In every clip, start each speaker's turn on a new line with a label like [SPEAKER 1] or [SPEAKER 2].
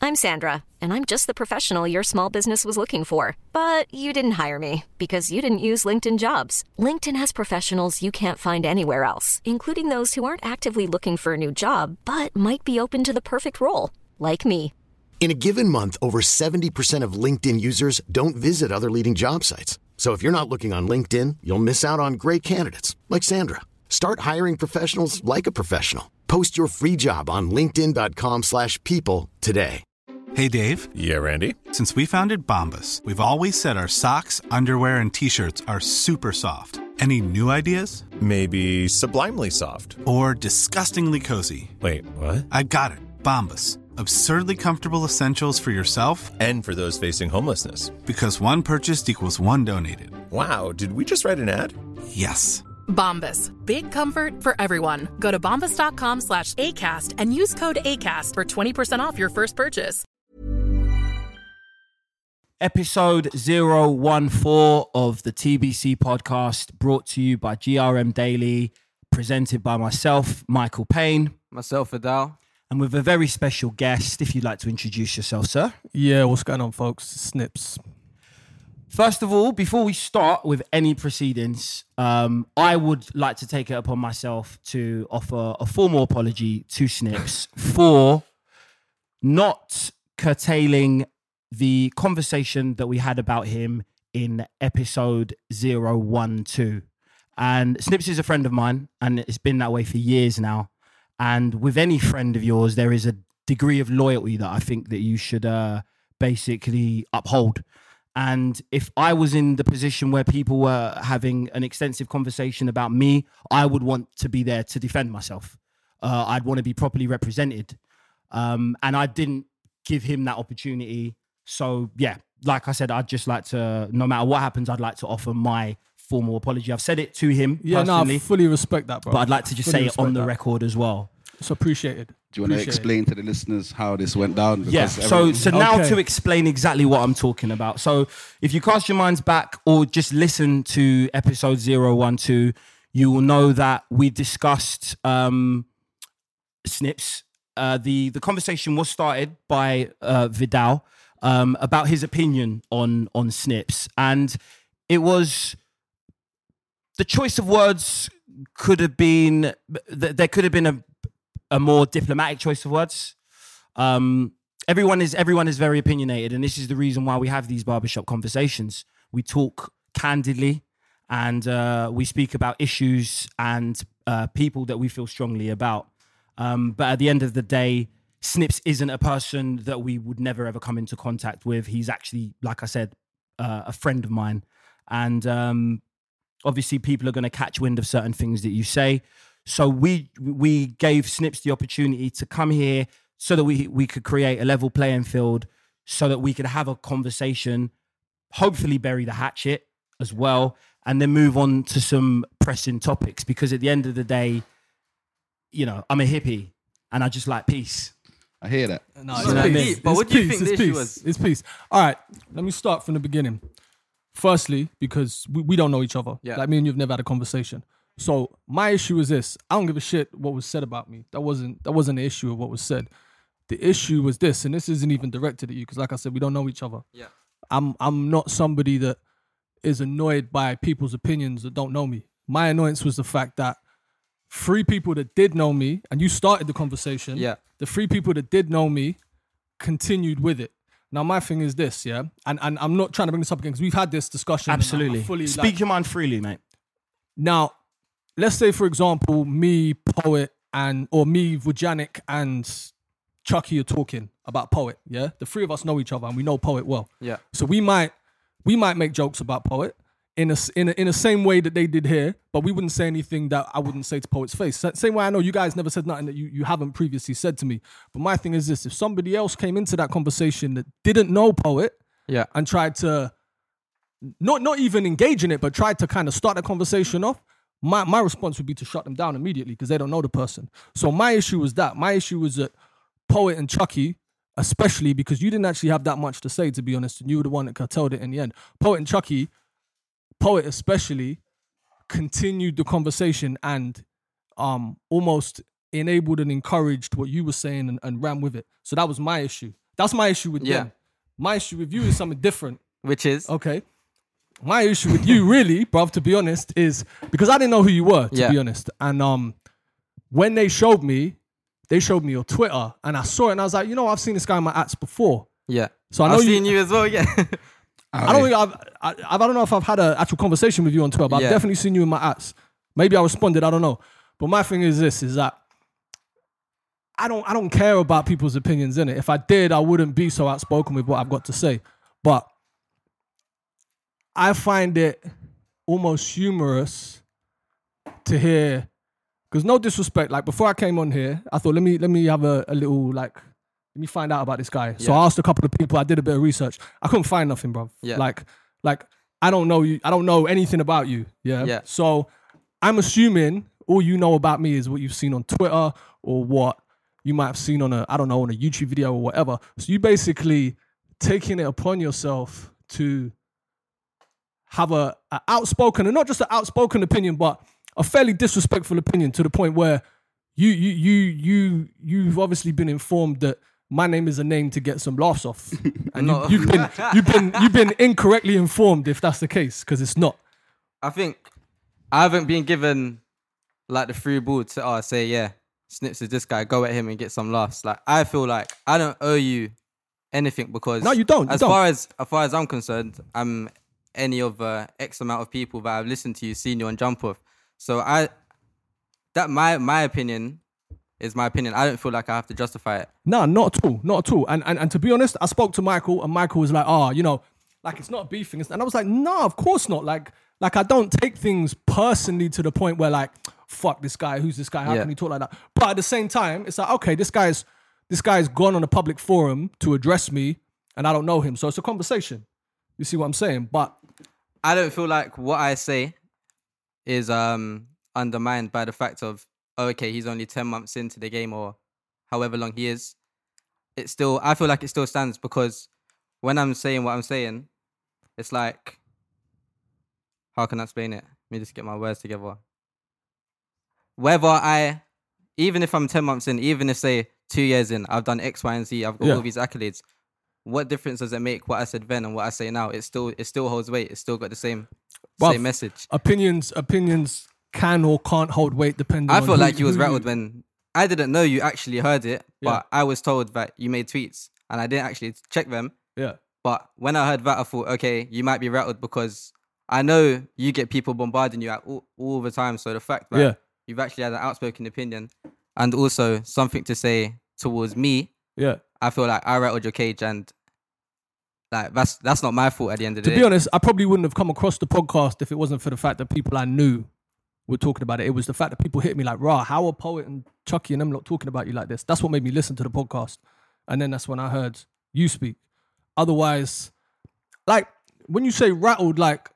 [SPEAKER 1] I'm Sandra, and I'm just the professional your small business was looking for. But you didn't hire me because you didn't use LinkedIn Jobs. LinkedIn has professionals you can't find anywhere else, including those who aren't actively looking for a new job, but might be open to the perfect role, like me.
[SPEAKER 2] In a given month, over 70% of LinkedIn users don't visit other leading job sites. So if you're not looking on LinkedIn, you'll miss out on great candidates like Sandra. Start hiring professionals like a professional. Post your free job on linkedin.com/people today.
[SPEAKER 3] Hey, Dave.
[SPEAKER 4] Yeah, Randy.
[SPEAKER 3] Since we founded Bombas, we've always said our socks, underwear, and T-shirts are super soft. Any new ideas?
[SPEAKER 4] Maybe sublimely soft.
[SPEAKER 3] Or disgustingly cozy.
[SPEAKER 4] Wait, what?
[SPEAKER 3] I got it. Bombas. Absurdly comfortable essentials for yourself
[SPEAKER 4] and for those facing homelessness.
[SPEAKER 3] Because one purchased equals one donated.
[SPEAKER 4] Wow, did we just write an ad?
[SPEAKER 3] Yes.
[SPEAKER 5] Bombas. Big comfort for everyone. Go to bombas.com/ACAST and use code ACAST for 20% off your first purchase.
[SPEAKER 6] Episode 014 of the TBC podcast, brought to you by GRM Daily, presented by myself, Michael Payne.
[SPEAKER 7] Myself, Adal.
[SPEAKER 6] And with a very special guest, if you'd like to introduce yourself, sir.
[SPEAKER 8] Yeah, what's going on, folks? Snips.
[SPEAKER 6] First of all, before we start with any proceedings, I would like to take it upon myself to offer a formal apology to Snips for not curtailing the conversation that we had about him in episode 012. And Snips is a friend of mine, and it's been that way for years now. And with any friend of yours, there is a degree of loyalty that I think that you should basically uphold. And if I was in the position where people were having an extensive conversation about me, I would want to be there to defend myself. I'd want to be properly represented. And I didn't give him that opportunity. So, yeah, like I said, I'd just like to, no matter what happens, I'd like to offer my formal apology. I've said it to him personally.
[SPEAKER 8] No, I fully respect that, bro.
[SPEAKER 6] But I'd like to just say it on the record as well.
[SPEAKER 8] It's appreciated.
[SPEAKER 9] Do you want to explain to the listeners how this went down?
[SPEAKER 6] Yeah, so now to explain exactly what I'm talking about. So if you cast your minds back or just listen to episode 012, you will know that we discussed Snips. The conversation was started by Vidal about his opinion on Snips. And it was... the choice of words could have been... there could have been a more diplomatic choice of words. Everyone is very opinionated, and this is the reason why we have these barbershop conversations. We talk candidly, and we speak about issues and people that we feel strongly about. But at the end of the day, Snips isn't a person that we would never ever come into contact with. He's actually, like I said, a friend of mine, and obviously people are going to catch wind of certain things that you say. So we gave Snips the opportunity to come here so that we could create a level playing field, so that we could have a conversation, hopefully bury the hatchet as well, and then move on to some pressing topics. Because at the end of the day, you know, I'm a hippie and I just like peace.
[SPEAKER 9] I hear that.
[SPEAKER 7] No, but what do you think the issue was?
[SPEAKER 8] It's peace. All right, let me start from the beginning. Firstly, because we don't know each other.
[SPEAKER 7] Yeah.
[SPEAKER 8] Like me and you've never had a conversation. So my issue is this: I don't give a shit what was said about me. That wasn't the issue of what was said. The issue was this, and this isn't even directed at you because, like I said, we don't know each other.
[SPEAKER 7] Yeah.
[SPEAKER 8] I'm not somebody that is annoyed by people's opinions that don't know me. My annoyance was the fact that 3 people that did know me, and you started the conversation.
[SPEAKER 7] Yeah.
[SPEAKER 8] The 3 people that did know me continued with it. Now, my thing is this, yeah? And I'm not trying to bring this up again because we've had this discussion.
[SPEAKER 6] Absolutely. Speak your mind freely, mate.
[SPEAKER 8] Now, let's say, for example, me, Poet, or me, Vujanic, and Chucky are talking about Poet, yeah? The 3 of us know each other and we know Poet well.
[SPEAKER 7] Yeah.
[SPEAKER 8] So we might make jokes about Poet in the same way that they did here, but we wouldn't say anything that I wouldn't say to Poet's face. Same way I know you guys never said nothing that you haven't previously said to me. But my thing is this: if somebody else came into that conversation that didn't know Poet,
[SPEAKER 7] yeah,
[SPEAKER 8] and tried to not even engage in it, but tried to kind of start the conversation off, my response would be to shut them down immediately because they don't know the person. So my issue was that. My issue was that Poet and Chucky, especially because you didn't actually have that much to say, to be honest, and you were the one that curtailed it in the end. Poet and Chucky, Poet especially, continued the conversation and almost enabled and encouraged what you were saying and ran with it. So that was my issue. That's my issue with them. My issue with you is something different.
[SPEAKER 7] Which is?
[SPEAKER 8] Okay. My issue with you, really, bruv, to be honest, is because I didn't know who you were, to be honest. And when they showed me your Twitter, and I saw it, and I was like, I've seen this guy in my ads before.
[SPEAKER 7] Yeah.
[SPEAKER 8] So I know
[SPEAKER 7] I've seen you as well, yeah.
[SPEAKER 8] I don't know if I've had an actual conversation with you on Twitter, but I've definitely seen you in my ads. Maybe I responded, I don't know. But my thing is this, is that I don't care about people's opinions, innit? If I did, I wouldn't be so outspoken with what I've got to say. But I find it almost humorous to hear, because no disrespect, like before I came on here, I thought, let me have a little, like, let me find out about this guy. So I asked a couple of people, I did a bit of research. I couldn't find nothing, bro. Yeah. Like I don't know you, I don't know anything about you. Yeah. So I'm assuming all you know about me is what you've seen on Twitter or what you might have seen on a YouTube video or whatever. So you basically taking it upon yourself to have a outspoken, and not just an outspoken opinion, but a fairly disrespectful opinion, to the point where you've obviously been informed that my name is a name to get some laughs off, and you've been incorrectly informed if that's the case, because it's not.
[SPEAKER 7] I think I haven't been given like the free ball to say Snips is this guy, go at him and get some laughs. Like, I feel like I don't owe you anything, because
[SPEAKER 8] no, you don't.
[SPEAKER 7] As far as I'm concerned, I'm any of X amount of people that I've listened to you, seen you on Jump Off. So my opinion is my opinion. I don't feel like I have to justify it.
[SPEAKER 8] No, not at all. And to be honest, I spoke to Michael, and Michael was like, like, it's not a beef thing. And I was like, no, of course not. Like I don't take things personally to the point where, like, fuck this guy, who's this guy? How can he talk like that? But at the same time, it's like, okay, this guy's gone on a public forum to address me, and I don't know him. So it's a conversation. You see what I'm saying? But
[SPEAKER 7] I don't feel like what I say is undermined by the fact of, okay, he's only 10 months into the game or however long he is. I feel like it still stands, because when I'm saying what I'm saying, it's like, how can I explain it? Let me just get my words together. Even if I'm 10 months in, even if, say, 2 years in, I've done X, Y, and Z, I've got all these accolades, what difference does it make what I said then and what I say now? It still holds weight. It's still got the same message. Opinions
[SPEAKER 8] can or can't hold weight depending on
[SPEAKER 7] I felt like you was rattled when I didn't know you actually heard it, but I was told that you made tweets and I didn't actually check them.
[SPEAKER 8] Yeah.
[SPEAKER 7] But when I heard that, I thought, okay, you might be rattled because I know you get people bombarding you all the time. So the fact that you've actually had an outspoken opinion and also something to say towards me, I feel like I rattled your cage, and like that's not my fault at the end of the day.
[SPEAKER 8] To be honest, I probably wouldn't have come across the podcast if it wasn't for the fact that people I knew were talking about it. It was the fact that people hit me like, rah, how are Poet and Chucky and them lot talking about you like this? That's what made me listen to the podcast. And then that's when I heard you speak. Otherwise, like, when you say rattled, like,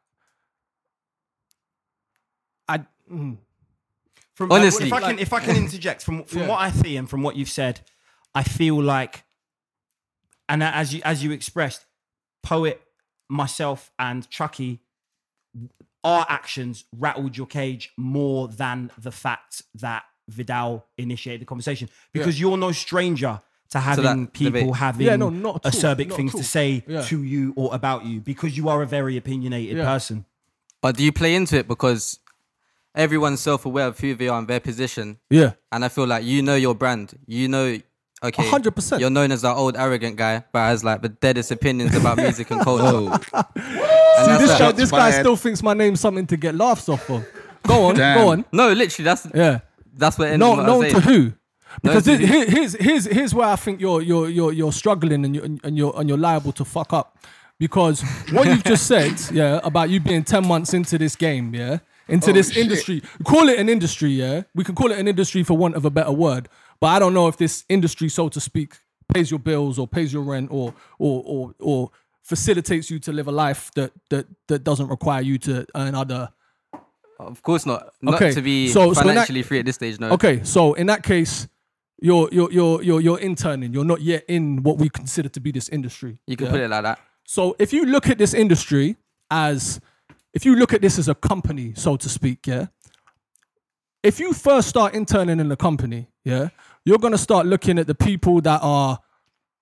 [SPEAKER 7] honestly,
[SPEAKER 6] if I can interject from what I see and from what you've said, I feel like, and as you expressed, Poet, myself, and Chucky, our actions rattled your cage more than the fact that Vidal initiated the conversation, because you're no stranger to having people having acerbic things to say to you or about you, because you are a very opinionated person.
[SPEAKER 7] But do you play into it because everyone's self-aware of who they are and their position?
[SPEAKER 8] Yeah.
[SPEAKER 7] And I feel like you know your brand. You know, okay,
[SPEAKER 8] 100%.
[SPEAKER 7] You're known as that old arrogant guy, but has like the deadest opinions about music and culture.
[SPEAKER 8] See, this guy still thinks my name's something to get laughs off of. Go on.
[SPEAKER 7] No, literally, that's what.
[SPEAKER 8] No, to who? Because here's where I think you're struggling and you're liable to fuck up, because what you've just said, about you being 10 months into this game, into this industry. Call it an industry, we can call it an industry for want of a better word, but I don't know if this industry, so to speak, pays your bills or pays your rent or facilitates you to live a life that doesn't require you to earn other.
[SPEAKER 7] Of course not. Not to be financially free at this stage. No.
[SPEAKER 8] Okay, so in that case, you're interning. You're not yet in what we consider to be this industry.
[SPEAKER 7] You can put it like that.
[SPEAKER 8] So if you look at this industry if you look at this as a company, so to speak, if you first start interning in the company, you're going to start looking at the people that are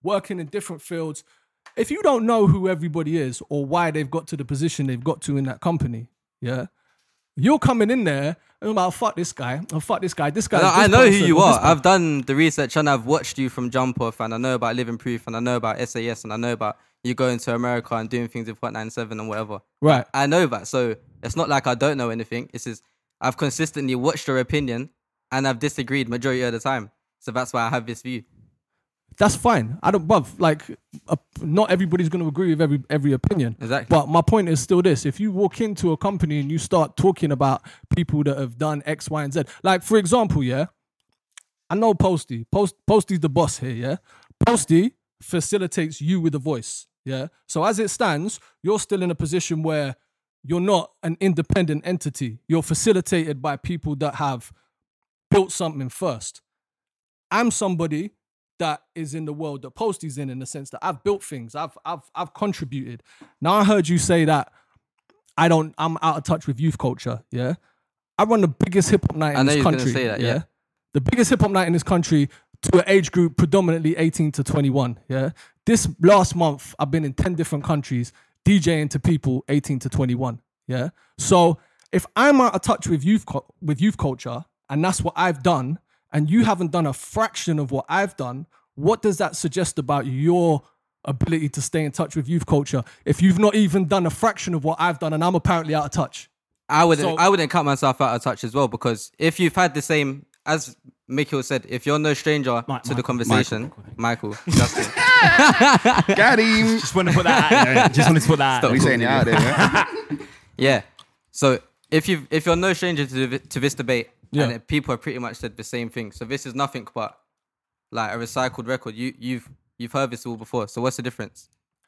[SPEAKER 8] working in different fields. If you don't know who everybody is or why they've got to the position they've got to in that company, yeah, you're coming in there and I'm like, fuck this guy, this guy.
[SPEAKER 7] I know who you are. I've done the research and I've watched you from Jump Off, and I know about Living Proof, and I know about SAS, and I know about you going to America and doing things with Hot 97 and whatever.
[SPEAKER 8] Right.
[SPEAKER 7] I know that. So it's not like I don't know anything. It's just I've consistently watched your opinion and I've disagreed majority of the time. So that's why I have this view.
[SPEAKER 8] That's fine. I don't, bruv, like, not everybody's going to agree with every opinion.
[SPEAKER 7] Exactly.
[SPEAKER 8] But my point is still this. If you walk into a company and you start talking about people that have done X, Y, and Z, like, for example, yeah, I know Posty. Posty's the boss here, yeah? Posty facilitates you with a voice, yeah? So as it stands, you're still in a position where you're not an independent entity. You're facilitated by people that have built something first. I'm somebody that is in the world that Posty's in the sense that I've built things, I've contributed. Now I heard you say that I'm out of touch with youth culture, yeah? I run the biggest hip hop night in this country. I know you're going to say that, yeah. The biggest hip hop night in this country to an age group predominantly 18 to 21, yeah? This last month, I've been in 10 different countries DJing to people 18 to 21, yeah? So if I'm out of touch with youth culture, and that's what I've done, and you haven't done a fraction of what I've done, what does that suggest about your ability to stay in touch with youth culture if you've not even done a fraction of what I've done and I'm apparently out of touch?
[SPEAKER 7] I wouldn't cut myself out of touch as well, because if you've had the same, as Mikhail said, if you're no stranger to the conversation, Michael, Justin.
[SPEAKER 9] Got him.
[SPEAKER 6] Just wanted to put that out there. Just wanted to put that out there.
[SPEAKER 9] We saying it out there, yeah?
[SPEAKER 7] Yeah. So if you're no stranger to this debate, and people have pretty much said the same thing. So this is nothing but like a recycled record. You've heard this all before. So what's the difference?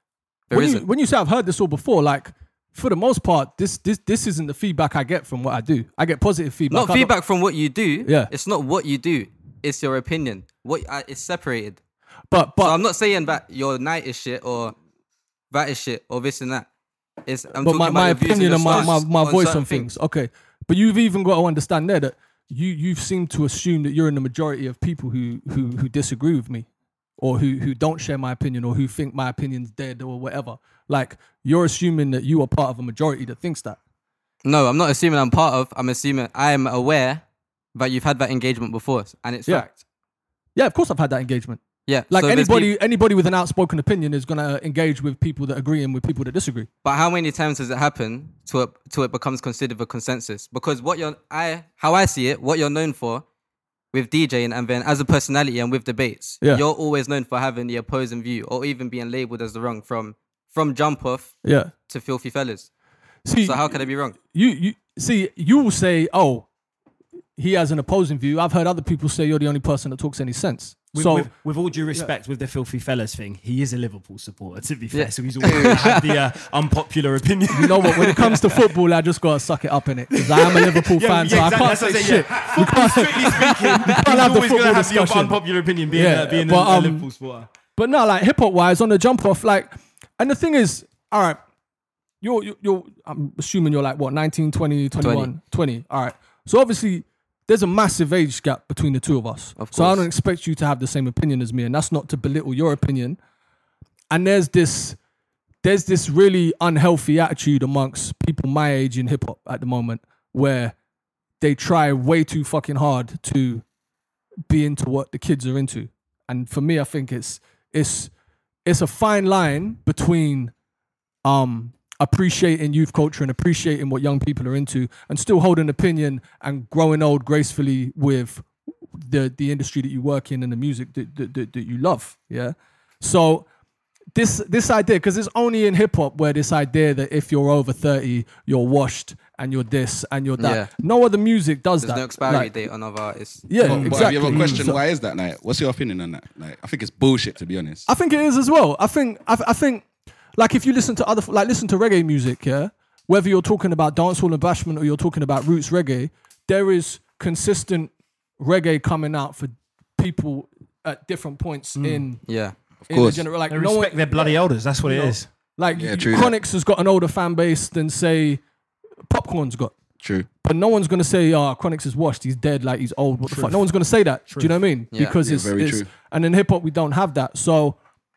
[SPEAKER 8] When you say I've heard this all before, like, for the most part, this isn't the feedback I get from what I do. I get positive feedback.
[SPEAKER 7] Not feedback from what you do.
[SPEAKER 8] Yeah.
[SPEAKER 7] It's not what you do. It's your opinion. It's separated.
[SPEAKER 8] But
[SPEAKER 7] so I'm not saying that your night is shit or that is shit or this and that. I'm talking about
[SPEAKER 8] my opinion and my voice on
[SPEAKER 7] things.
[SPEAKER 8] things. Okay. But you've even got to understand there that you seem to assume that you're in the majority of people who disagree with me, or who don't share my opinion, or who think my opinion's dead or whatever. Like, you're assuming that you are part of a majority that thinks that.
[SPEAKER 7] No, I'm not assuming I'm part of. I'm assuming I am aware that you've had that engagement before, and it's fact. Yeah,
[SPEAKER 8] of course I've had that engagement.
[SPEAKER 7] Yeah.
[SPEAKER 8] Like, so anybody with an outspoken opinion is going to engage with people that agree and with people that disagree.
[SPEAKER 7] But how many times does it happen till it becomes considered a consensus? Because how I see it, what you're known for with DJing and then as a personality and with debates, you're always known for having the opposing view or even being labelled as the wrong from Jump Off to Filthy Fellas. So how can I be wrong?
[SPEAKER 8] You will say, oh, he has an opposing view. I've heard other people say you're the only person that talks any sense.
[SPEAKER 6] With all due respect, with the Filthy Fellas thing, he is a Liverpool supporter, to be fair. So he's always going to have the unpopular opinion.
[SPEAKER 8] You know what? When it comes to football, I just got to suck it up in it, because I am a Liverpool fan, so exactly. I can't say shit.
[SPEAKER 6] Football, strictly speaking, he's always going to have the unpopular opinion being a Liverpool supporter.
[SPEAKER 8] But no, like, hip hop wise, on the Jump Off, like, and the thing is, all right, you're I'm assuming you're like what, 19, 20, 21, 20. All right, so obviously there's a massive age gap between the two of us. So I don't expect you to have the same opinion as me, and that's not to belittle your opinion. And there's this really unhealthy attitude amongst people my age in hip hop at the moment, where they try way too fucking hard to be into what the kids are into. And for me, I think it's a fine line between appreciating youth culture and appreciating what young people are into, and still holding an opinion and growing old gracefully with the industry that you work in and the music that you love. Yeah. So this idea, because it's only in hip hop where this idea that if you're over 30, you're washed and you're this and you're that. Yeah. No other music does that.
[SPEAKER 7] There's no expiry date on other artists.
[SPEAKER 8] Yeah,
[SPEAKER 9] but
[SPEAKER 8] exactly.
[SPEAKER 9] You have a question, why is that? Like, what's your opinion on that? Like, I think it's bullshit, to be honest.
[SPEAKER 8] I think it is as well. I think like, if you listen to listen to reggae music, yeah, whether you're talking about dancehall and bashment or you're talking about roots reggae, there is consistent reggae coming out for people at different points in
[SPEAKER 9] of course.
[SPEAKER 8] The like,
[SPEAKER 6] they respect their bloody elders. That's what it is.
[SPEAKER 8] Like, Chronix has got an older fan base than, say, Popcorn's got.
[SPEAKER 9] True.
[SPEAKER 8] But no one's gonna say, Chronix is washed, he's dead, like, he's old, what the fuck. No one's gonna say that. Do you know what I mean?
[SPEAKER 7] Yeah.
[SPEAKER 8] Because it's
[SPEAKER 9] very true.
[SPEAKER 8] And in hip hop we don't have that. So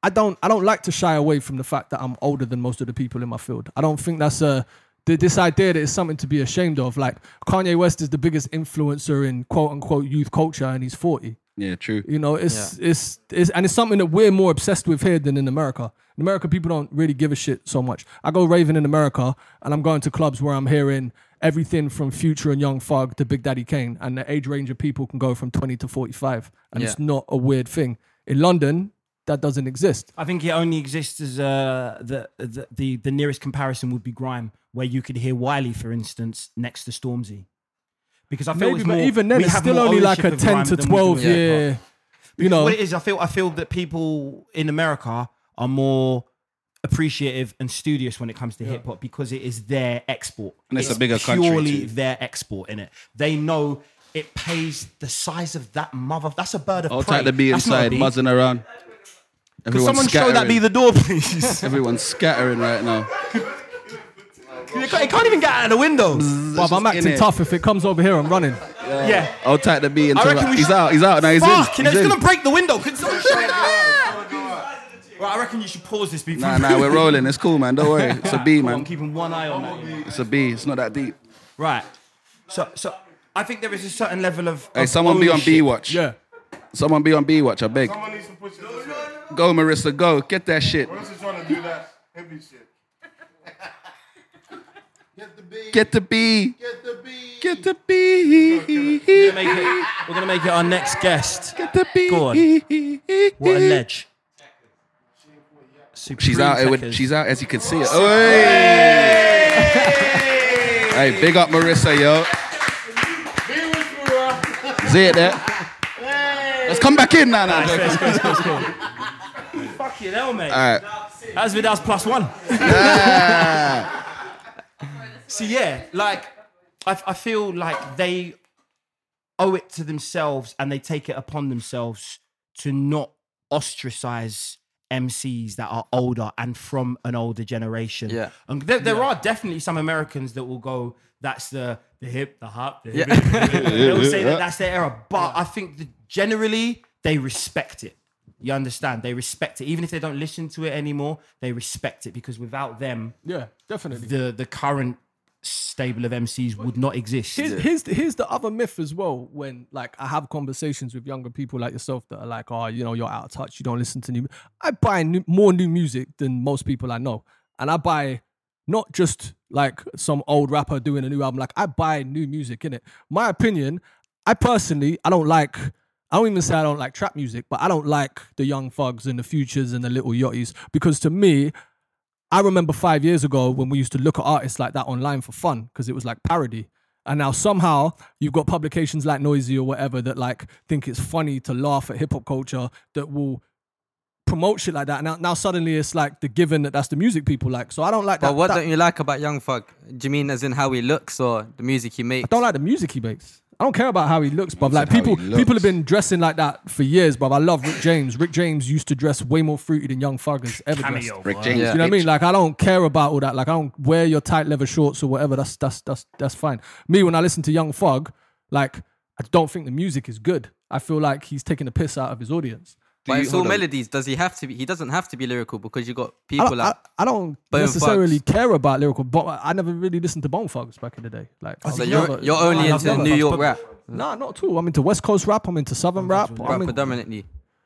[SPEAKER 8] I don't like to shy away from the fact that I'm older than most of the people in my field. I don't think that's this idea that it's something to be ashamed of. Like Kanye West is the biggest influencer in quote unquote youth culture, and he's 40.
[SPEAKER 9] Yeah, true.
[SPEAKER 8] You know, it's something that we're more obsessed with here than in America. In America, people don't really give a shit so much. I go raving in America, and I'm going to clubs where I'm hearing everything from Future and Young Thug to Big Daddy Kane, and the age range of people can go from 20 to 45, and it's not a weird thing. In London, that doesn't exist.
[SPEAKER 6] I think it only exists as the nearest comparison would be grime, where you could hear Wiley, for instance, next to Stormzy. Because I feel
[SPEAKER 8] Maybe,
[SPEAKER 6] it's
[SPEAKER 8] but
[SPEAKER 6] more,
[SPEAKER 8] even then,
[SPEAKER 6] we
[SPEAKER 8] it's
[SPEAKER 6] have
[SPEAKER 8] still
[SPEAKER 6] more
[SPEAKER 8] only like
[SPEAKER 6] ownership
[SPEAKER 8] a
[SPEAKER 6] of
[SPEAKER 8] 10 to
[SPEAKER 6] grime than we do
[SPEAKER 8] 12
[SPEAKER 6] with hip-hop.
[SPEAKER 8] year. You know,
[SPEAKER 6] What it is, I feel that people in America are more appreciative and studious when it comes to hip hop because it is their export.
[SPEAKER 9] And it's a bigger country
[SPEAKER 6] purely
[SPEAKER 9] too.
[SPEAKER 6] their export in it. They know it pays the size of that mother. That's a bird of
[SPEAKER 9] I'll
[SPEAKER 6] prey.
[SPEAKER 9] take the bee
[SPEAKER 6] That's not a
[SPEAKER 9] inside,
[SPEAKER 6] bee.
[SPEAKER 9] buzzing around.
[SPEAKER 6] Could
[SPEAKER 9] Everyone's
[SPEAKER 6] someone show that bee the door, please?
[SPEAKER 9] Everyone's scattering right now.
[SPEAKER 6] It can't even get out of the window.
[SPEAKER 8] Bruv, I'm acting tough. If it comes over here, I'm running.
[SPEAKER 6] Yeah.
[SPEAKER 9] I'll take the bee into
[SPEAKER 6] I reckon we
[SPEAKER 9] He's
[SPEAKER 6] should-
[SPEAKER 9] out now. He's
[SPEAKER 6] Fuck,
[SPEAKER 9] in.
[SPEAKER 6] it's
[SPEAKER 9] He's in.
[SPEAKER 6] going to break the window. Could someone show that? Right, I reckon you should pause this before.
[SPEAKER 9] Nah, we're rolling. It's cool, man. Don't worry. It's a bee,
[SPEAKER 6] I'm
[SPEAKER 9] man.
[SPEAKER 6] keeping one eye on that.
[SPEAKER 9] It's a bee. It's not that deep.
[SPEAKER 6] Right. So I think there is a certain level of
[SPEAKER 9] Hey, someone be on
[SPEAKER 6] ownership.
[SPEAKER 9] bee watch.
[SPEAKER 8] Yeah.
[SPEAKER 9] Someone be on bee watch, I beg.
[SPEAKER 10] Someone needs to push it.
[SPEAKER 9] Go, Marissa, go. Get that shit.
[SPEAKER 10] Marissa's trying to do that heavy shit.
[SPEAKER 9] Get the bee.
[SPEAKER 10] Get the bee.
[SPEAKER 9] Get the bee.
[SPEAKER 6] We're gonna make it our next guest.
[SPEAKER 9] Get the bee.
[SPEAKER 6] Go on. What a ledge.
[SPEAKER 9] She's out.
[SPEAKER 6] Supreme
[SPEAKER 9] She's out, as you can see it. Hey, hey, big up Marissa, yo. See it there? Let's come back in now.
[SPEAKER 6] Fucking hell, mate.
[SPEAKER 9] All right.
[SPEAKER 6] That's Vidal's +1. So yeah, like I feel like they owe it to themselves and they take it upon themselves to not ostracize MCs that are older and from an older generation.
[SPEAKER 7] Yeah.
[SPEAKER 6] And there are definitely some Americans that will go, that's the hip, the hop, the hip.
[SPEAKER 7] Yeah.
[SPEAKER 6] They'll say that that's their era. But I think that generally they respect it. You understand? They respect it. Even if they don't listen to it anymore, they respect it because without them,
[SPEAKER 8] Yeah, definitely.
[SPEAKER 6] the current stable of MCs would not exist.
[SPEAKER 8] Here's the other myth as well. When like I have conversations with younger people like yourself that are like, oh, you know, you're out of touch. You don't listen to new. I buy more new music than most people I know, and I buy not just like some old rapper doing a new album. Like I buy new music, innit? My opinion, I personally, I don't even say I don't like trap music, but I don't like the Young Thugs and the Futures and the Little Yachties because to me, I remember 5 years ago when we used to look at artists like that online for fun because it was like parody. And now somehow you've got publications like Noisy or whatever that like think it's funny to laugh at hip hop culture that will promote shit like that. Now suddenly it's like the given that's the music people like. So I don't like that.
[SPEAKER 7] But what don't you like about Young Thug? Do you mean as in how he looks or the music he makes?
[SPEAKER 8] I don't like the music he makes. I don't care about how he looks, bruv. Like
[SPEAKER 9] how
[SPEAKER 8] people
[SPEAKER 9] he looks.
[SPEAKER 8] have been dressing like that for years, bruv. I love Rick James. Rick James used to dress way more fruity than Young Thug has ever dressed.
[SPEAKER 6] Cameo.
[SPEAKER 9] Rick
[SPEAKER 6] bro.
[SPEAKER 9] James.
[SPEAKER 7] Yeah.
[SPEAKER 8] You know what I mean?
[SPEAKER 9] bitch.
[SPEAKER 8] Like I don't care about all that. Like I don't wear your tight leather shorts or whatever. That's fine. Me, when I listen to Young Thug, like I don't think the music is good. I feel like he's taking the piss out of his audience.
[SPEAKER 7] But it's all
[SPEAKER 9] hold on.
[SPEAKER 7] melodies. Does he have to be? He doesn't have to be lyrical because you got
[SPEAKER 8] I
[SPEAKER 7] people
[SPEAKER 8] don't,
[SPEAKER 7] like.
[SPEAKER 8] I don't
[SPEAKER 7] Bone
[SPEAKER 8] necessarily
[SPEAKER 7] Thugs.
[SPEAKER 8] care about lyrical, but I never really listened to Bone Thugs back in the day. Like, I
[SPEAKER 7] So
[SPEAKER 8] was
[SPEAKER 7] you're
[SPEAKER 8] never-
[SPEAKER 7] only
[SPEAKER 8] I
[SPEAKER 7] into
[SPEAKER 8] never-
[SPEAKER 7] New York rap,
[SPEAKER 8] Nah, not at all. I'm into West Coast rap. I'm into Southern rap. I'm in-
[SPEAKER 7] predominantly.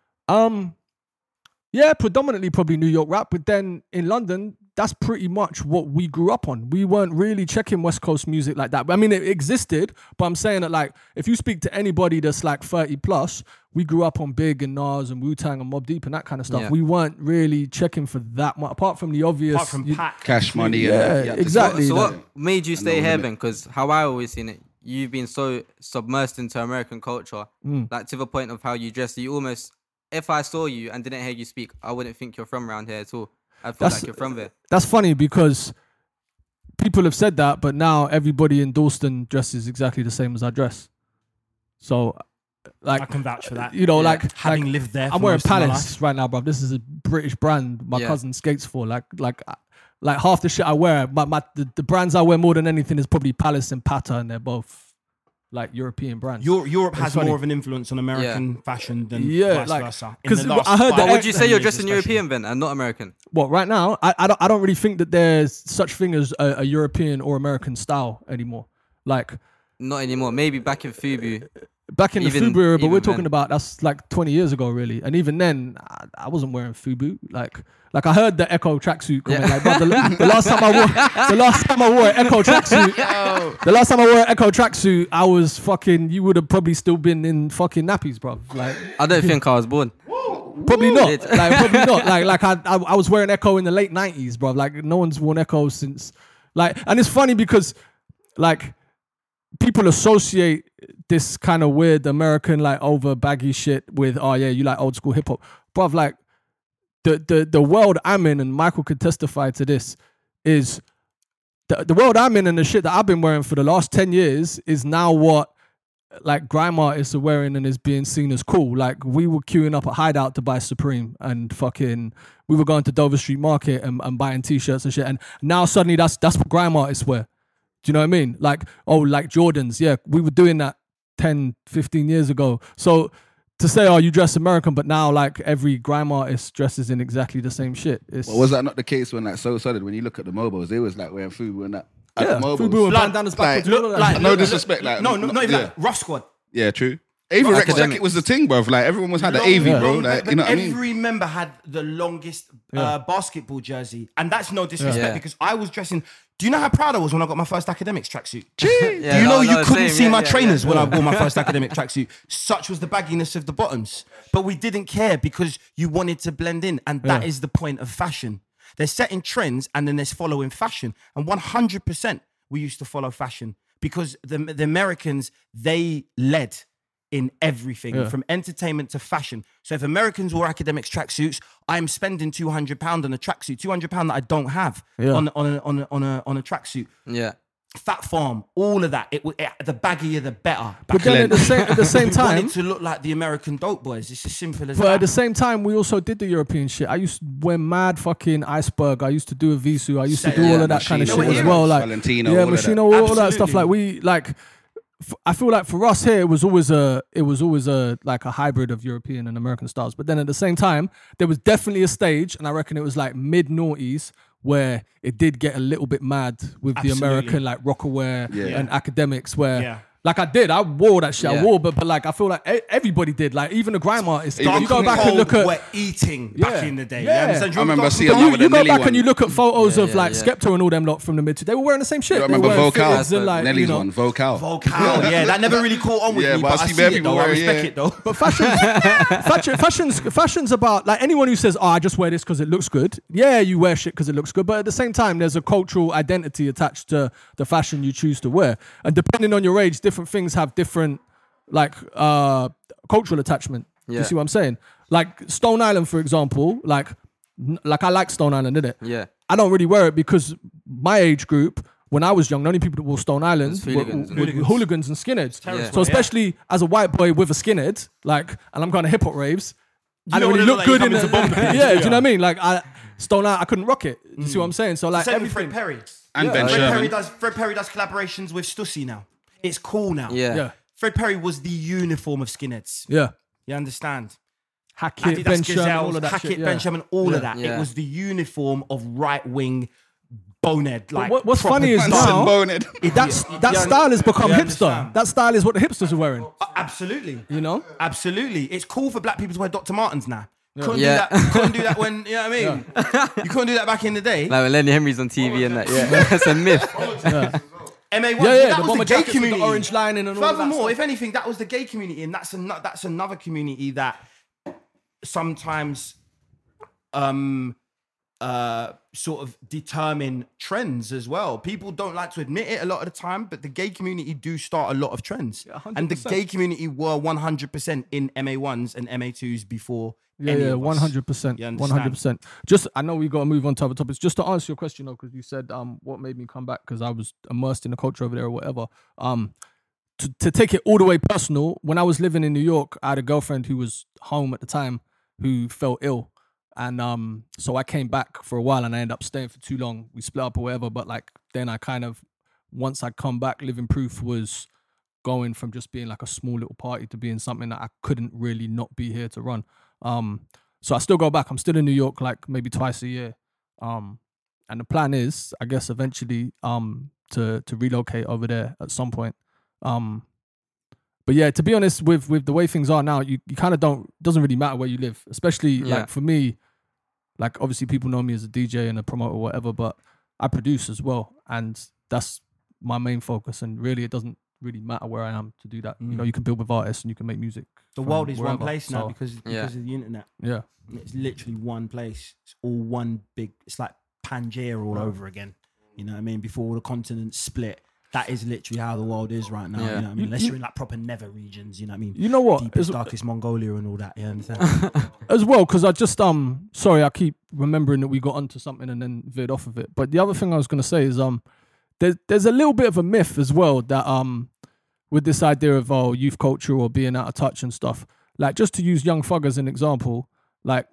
[SPEAKER 8] Yeah, predominantly probably New York rap, but then in London, that's pretty much what we grew up on. We weren't really checking West Coast music like that. I mean, it existed, but I'm saying that like, if you speak to anybody that's like 30 plus, we grew up on Big and Nas and Wu-Tang and Mobb Deep and that kind of stuff.
[SPEAKER 7] Yeah.
[SPEAKER 8] We weren't really checking for that much, apart from the obvious.
[SPEAKER 6] Apart from Pac.
[SPEAKER 9] Cash money.
[SPEAKER 8] Yeah,
[SPEAKER 9] and
[SPEAKER 8] exactly.
[SPEAKER 7] So
[SPEAKER 8] like-
[SPEAKER 7] what made you stay
[SPEAKER 9] no
[SPEAKER 7] here
[SPEAKER 9] limit.
[SPEAKER 7] then? Because how I always seen it, you've been so submersed into American culture, like to the point of how you dress. You almost, if I saw you and didn't hear you speak, I wouldn't think you're from around here at all. I feel
[SPEAKER 8] That's-
[SPEAKER 7] like you're from there.
[SPEAKER 8] That's funny because people have said that, but now everybody in Dalston dresses exactly the same as I dress. So, like,
[SPEAKER 6] I can vouch for that.
[SPEAKER 8] you know, like
[SPEAKER 6] Having
[SPEAKER 8] like,
[SPEAKER 6] lived there.
[SPEAKER 8] I'm
[SPEAKER 6] for
[SPEAKER 8] wearing
[SPEAKER 6] most of my
[SPEAKER 8] Palace
[SPEAKER 6] life.
[SPEAKER 8] right now, bro. This is a British brand my
[SPEAKER 7] Yeah.
[SPEAKER 8] cousin skates for. Like half the shit I wear, the brands I wear more than anything is probably Palace and Pata, and they're both like European brands.
[SPEAKER 6] Europe
[SPEAKER 8] It's
[SPEAKER 6] has
[SPEAKER 8] funny.
[SPEAKER 6] more of an influence on American fashion than vice versa. In
[SPEAKER 8] 'cause
[SPEAKER 6] the last
[SPEAKER 8] I heard
[SPEAKER 6] 5
[SPEAKER 8] that-
[SPEAKER 7] But would you say
[SPEAKER 6] 10
[SPEAKER 7] you're
[SPEAKER 6] years
[SPEAKER 7] dressing
[SPEAKER 6] especially.
[SPEAKER 7] European then and not American?
[SPEAKER 8] Well, right now, I don't really think that there's such thing as a European or American style anymore. Like
[SPEAKER 7] Not anymore. Maybe back in Fubu.
[SPEAKER 8] back in the
[SPEAKER 7] Even-
[SPEAKER 8] FUBU era, but we're
[SPEAKER 7] even
[SPEAKER 8] talking
[SPEAKER 7] then.
[SPEAKER 8] about that's like 20 years ago, really. And even then, I wasn't wearing FUBU. Like I heard the Echo tracksuit comment.
[SPEAKER 7] Yeah.
[SPEAKER 8] Like, but the last time I wore an Echo tracksuit, the last time I wore an Echo tracksuit, I was fucking. You would have probably still been in fucking nappies, bro. Like
[SPEAKER 7] I don't think I was born.
[SPEAKER 8] probably not.
[SPEAKER 7] It-
[SPEAKER 8] Like probably not. Like I was wearing Echo in the late 90s, bro. Like no one's worn Echo since. Like, and it's funny because like people associate this kind of weird American like over baggy shit with, oh yeah, you like old school hip hop, bruv. Like the world I'm in, and Michael could testify to this, is the world I'm in and the shit that I've been wearing for the last 10 years is now what like grime artists are wearing and is being seen as cool. Like we were queuing up at Hideout to buy Supreme, and fucking we were going to Dover Street Market and buying t-shirts and shit, and now suddenly that's what grime artists wear. Do you know what I mean? Like, oh, like Jordans. Yeah, we were doing that 10, 15 years ago. So to say, oh, you dress American, but now like every grime artist dresses in exactly the same shit. It's,
[SPEAKER 9] Well, was that not the case when like So Solid, when you look at the mobiles, they was like wearing FUBU and that? At
[SPEAKER 8] yeah,
[SPEAKER 9] the mobiles.
[SPEAKER 8] FUBU and
[SPEAKER 6] Like-
[SPEAKER 8] bandanas
[SPEAKER 9] like-
[SPEAKER 8] backwards. all of that.
[SPEAKER 9] no disrespect, like
[SPEAKER 6] No, not even
[SPEAKER 9] yeah.
[SPEAKER 6] that. Rough Squad.
[SPEAKER 9] Yeah, true. Even Rex
[SPEAKER 7] academics.
[SPEAKER 9] Jacket was the thing, bruv. Like everyone was had the AV, bro. Like
[SPEAKER 6] but
[SPEAKER 9] you know what I mean?
[SPEAKER 6] every member had the longest basketball jersey, and that's no disrespect
[SPEAKER 7] Yeah.
[SPEAKER 6] because I was dressing. Do you know how proud I was when I got my first academics tracksuit?
[SPEAKER 7] Yeah,
[SPEAKER 6] Do you know
[SPEAKER 7] no,
[SPEAKER 6] you
[SPEAKER 7] no,
[SPEAKER 6] couldn't
[SPEAKER 7] same,
[SPEAKER 6] see
[SPEAKER 7] yeah,
[SPEAKER 6] my
[SPEAKER 7] yeah,
[SPEAKER 6] trainers
[SPEAKER 7] yeah.
[SPEAKER 6] when I wore my first academic tracksuit? Such was the bagginess of the bottoms. But we didn't care because you wanted to blend in, and that is the point of fashion. They're setting trends and then there's following fashion. And 100% we used to follow fashion because the Americans, they led in everything from entertainment to fashion. So if Americans wore academics tracksuits, I'm spending £200 on a tracksuit, £200 that I don't have on a tracksuit.
[SPEAKER 7] Yeah.
[SPEAKER 6] Fat Farm, all of that. The baggier, the better.
[SPEAKER 8] But then at the same
[SPEAKER 6] We
[SPEAKER 8] time,
[SPEAKER 6] wanted to look like the American dope boys. It's as simple as
[SPEAKER 8] but
[SPEAKER 6] that.
[SPEAKER 8] at the same time, we also did the European shit. I used to wear mad fucking Iceberg. I used to do a Visu. I used to do
[SPEAKER 6] Yeah,
[SPEAKER 8] all of that kind of
[SPEAKER 9] Machino,
[SPEAKER 8] shit as
[SPEAKER 6] yeah.
[SPEAKER 8] well. Like
[SPEAKER 9] Valentino,
[SPEAKER 8] yeah,
[SPEAKER 9] all of that.
[SPEAKER 8] Machino, all that stuff.
[SPEAKER 6] Absolutely.
[SPEAKER 8] Like I feel like for us here, it was always a like a hybrid of European and American styles. But then at the same time, there was definitely a stage, and I reckon it was like mid noughties where it did get a little bit mad with the
[SPEAKER 6] Absolutely.
[SPEAKER 8] American like rockaware
[SPEAKER 9] Yeah.
[SPEAKER 8] and academics where.
[SPEAKER 6] Yeah.
[SPEAKER 8] Like I wore that shit. I
[SPEAKER 7] Yeah.
[SPEAKER 8] wore, but like I feel like everybody did. Like even the grime artists.
[SPEAKER 9] Even
[SPEAKER 8] You go
[SPEAKER 9] Cold
[SPEAKER 8] back and look at.
[SPEAKER 6] We're eating back in the day.
[SPEAKER 8] Yeah.
[SPEAKER 6] You understand? Do
[SPEAKER 9] I
[SPEAKER 6] you
[SPEAKER 9] remember
[SPEAKER 6] Dark
[SPEAKER 9] seeing
[SPEAKER 6] Squad?
[SPEAKER 9] that
[SPEAKER 8] You,
[SPEAKER 9] with
[SPEAKER 8] you
[SPEAKER 9] the
[SPEAKER 8] go
[SPEAKER 9] Nelly
[SPEAKER 8] back
[SPEAKER 9] one.
[SPEAKER 8] and you look at photos
[SPEAKER 7] Yeah,
[SPEAKER 8] of
[SPEAKER 7] yeah,
[SPEAKER 8] like
[SPEAKER 7] yeah.
[SPEAKER 8] Skepta and all them lot from the mid. They were wearing the same shit.
[SPEAKER 9] I
[SPEAKER 8] They
[SPEAKER 9] remember
[SPEAKER 8] were wearing
[SPEAKER 9] Vocal.
[SPEAKER 8] fitteds and like,
[SPEAKER 9] Nelly's
[SPEAKER 8] you know.
[SPEAKER 9] one, Vocal.
[SPEAKER 6] Vocal, yeah, that never really caught on with
[SPEAKER 9] Yeah,
[SPEAKER 6] me,
[SPEAKER 9] but
[SPEAKER 6] but
[SPEAKER 9] I
[SPEAKER 6] I
[SPEAKER 9] see
[SPEAKER 6] see
[SPEAKER 9] bare
[SPEAKER 6] it
[SPEAKER 9] people
[SPEAKER 6] though. I
[SPEAKER 9] wearing,
[SPEAKER 6] respect
[SPEAKER 9] yeah.
[SPEAKER 6] it though.
[SPEAKER 8] But fashion's about like anyone who says, "Oh, I just wear this because it looks good." Yeah, you wear shit because it looks good, but at the same time, there's a cultural identity attached to the fashion you choose to wear, and depending on your age, different things have different like cultural attachment.
[SPEAKER 7] Yeah.
[SPEAKER 8] You see what I'm saying? Like Stone Island, for example. Like I like Stone Island, didn't it?
[SPEAKER 7] Yeah.
[SPEAKER 8] I don't really wear it because my age group, when I was young, the only people that wore Stone Island
[SPEAKER 7] Was
[SPEAKER 8] were
[SPEAKER 7] hooligans and-
[SPEAKER 8] were hooligans and skinheads.
[SPEAKER 7] Yeah.
[SPEAKER 8] So especially as a white boy with a skinhead, like, and I'm going to hip hop raves, I don't
[SPEAKER 6] don't
[SPEAKER 8] really
[SPEAKER 6] wanna
[SPEAKER 8] look
[SPEAKER 6] look
[SPEAKER 8] good
[SPEAKER 6] like
[SPEAKER 8] in
[SPEAKER 6] you
[SPEAKER 8] the
[SPEAKER 6] come into bumper
[SPEAKER 8] yeah. Do you know what I mean? Like Stone Island, I couldn't rock it. You see what I'm saying? So like
[SPEAKER 6] Same with
[SPEAKER 8] everything.
[SPEAKER 6] Fred Perry.
[SPEAKER 9] And Ben
[SPEAKER 6] Fred Perry
[SPEAKER 9] Sherman.
[SPEAKER 6] Fred Perry does collaborations with Stussy now. It's cool now.
[SPEAKER 7] Yeah.
[SPEAKER 8] Yeah,
[SPEAKER 6] Fred Perry was the uniform of skinheads.
[SPEAKER 8] yeah.
[SPEAKER 6] You understand?
[SPEAKER 8] Hackett,
[SPEAKER 6] Adidas
[SPEAKER 8] Ben Sherman,
[SPEAKER 6] Gazelles,
[SPEAKER 8] all of that
[SPEAKER 6] Hackett,
[SPEAKER 8] shit.
[SPEAKER 6] Ben
[SPEAKER 8] Yeah.
[SPEAKER 6] Sherman, all
[SPEAKER 8] Yeah.
[SPEAKER 6] of that.
[SPEAKER 7] Yeah.
[SPEAKER 6] It was the uniform of right wing bonehead. Like
[SPEAKER 8] what's
[SPEAKER 6] proper
[SPEAKER 8] funny is
[SPEAKER 9] Man
[SPEAKER 8] now-
[SPEAKER 9] said bonehead.
[SPEAKER 8] That
[SPEAKER 6] Yeah,
[SPEAKER 8] style has become
[SPEAKER 6] you
[SPEAKER 8] hipster.
[SPEAKER 6] understand.
[SPEAKER 8] That style is what the hipsters are wearing.
[SPEAKER 6] Absolutely.
[SPEAKER 8] You know?
[SPEAKER 6] Absolutely. It's cool for black people to wear Dr. Martens now. Couldn't
[SPEAKER 7] Yeah.
[SPEAKER 6] couldn't do that when, you know what I mean? You couldn't do that back in the day.
[SPEAKER 7] Like when Lenny Henry's on TV and that. Yeah. That's a myth.
[SPEAKER 6] MA1,
[SPEAKER 8] Yeah,
[SPEAKER 6] that
[SPEAKER 8] the
[SPEAKER 6] was
[SPEAKER 8] bomber
[SPEAKER 6] the gay
[SPEAKER 8] jackets with the
[SPEAKER 6] community.
[SPEAKER 8] orange lining and all of that
[SPEAKER 6] Furthermore,
[SPEAKER 8] stuff.
[SPEAKER 6] if anything, that was the gay community, and that's another community that sometimes sort of determine trends as well. People don't like to admit it a lot of the time, but the gay community do start a lot of trends.
[SPEAKER 8] 100%.
[SPEAKER 6] And the gay community were 100% in MA1s and MA2s before
[SPEAKER 8] Yeah,
[SPEAKER 6] any
[SPEAKER 8] yeah,
[SPEAKER 6] of us.
[SPEAKER 8] 100%.
[SPEAKER 6] You understand?
[SPEAKER 8] 100%. Just, I know we got to move on to other topics. Just to answer your question, though, because you said what made me come back because I was immersed in the culture over there or whatever. To take it all the way personal, when I was living in New York, I had a girlfriend who was home at the time who fell ill. And so I came back for a while and I ended up staying for too long. We split up or whatever. But like then I kind of, once I come back, Living Proof was going from just being like a small little party to being something that I couldn't really not be here to run. So I still go back. I'm still in New York like maybe twice a year. And the plan is, I guess, eventually to relocate over there at some point. But yeah, to be honest, with the way things are now, you kind of doesn't really matter where you live, especially like for me, like obviously people know me as a DJ and a promoter or whatever, but I produce as well. And that's my main focus. And really, it doesn't really matter where I am to do that. You know, you can build with artists and you can make music.
[SPEAKER 6] The world is one place now because of the internet.
[SPEAKER 8] Yeah.
[SPEAKER 6] It's literally one place. It's all one big, it's like Pangea all over again. You know what I mean? Before all the continents split. That is literally how the world is right now. You know what I mean? Unless you're in like proper nether regions, you know what I mean?
[SPEAKER 8] You know what?
[SPEAKER 6] Deepest, darkest Mongolia and all that, you understand?
[SPEAKER 8] As well, because I just, sorry, I keep remembering that we got onto something and then veered off of it. But the other thing I was going to say is there's a little bit of a myth as well that with this idea of youth culture or being out of touch and stuff. Like, just to use Young Thug as an example, like,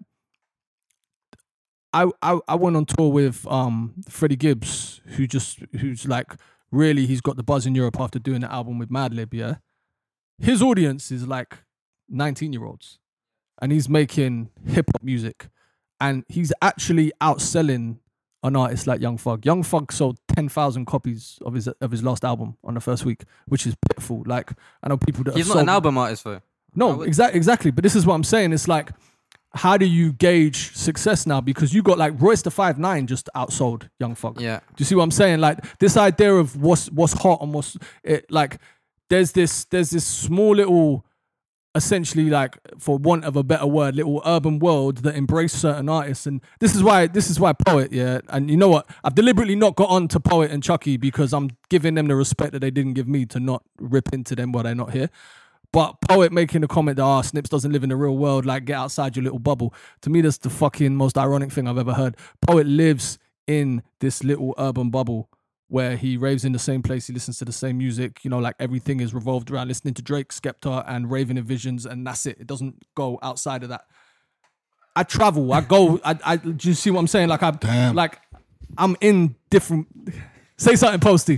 [SPEAKER 8] I went on tour with Freddie Gibbs, who's like, really, he's got the buzz in Europe after doing the album with Madlib, yeah? His audience is like 19-year-olds. And he's making hip-hop music. And he's actually outselling an artist like Young Thug. Young Thug sold 10,000 copies of his last album on the first week, which is pitiful. Like, I know people that
[SPEAKER 7] He's not an album artist, though.
[SPEAKER 8] No, exactly. But this is what I'm saying. It's like, how do you gauge success now? Because you got like Royce the 5'9" just outsold Young Thug.
[SPEAKER 7] Yeah.
[SPEAKER 8] Do you see what I'm saying? Like, this idea of what's hot and what's it, like, there's this small little, essentially, like, for want of a better word, little urban world that embrace certain artists. And this is why Poet, yeah. And you know what? I've deliberately not got on to Poet and Chucky because I'm giving them the respect that they didn't give me to not rip into them while they're not here. But Poet making the comment that Snips doesn't live in the real world, like, get outside your little bubble. To me, that's the fucking most ironic thing I've ever heard. Poet lives in this little urban bubble where he raves in the same place, he listens to the same music, you know, like everything is revolved around listening to Drake, Skepta and raving in Visions, and that's it. It doesn't go outside of that. I travel, I go, do you see what I'm saying? Like, I'm in different... Say something, Posty.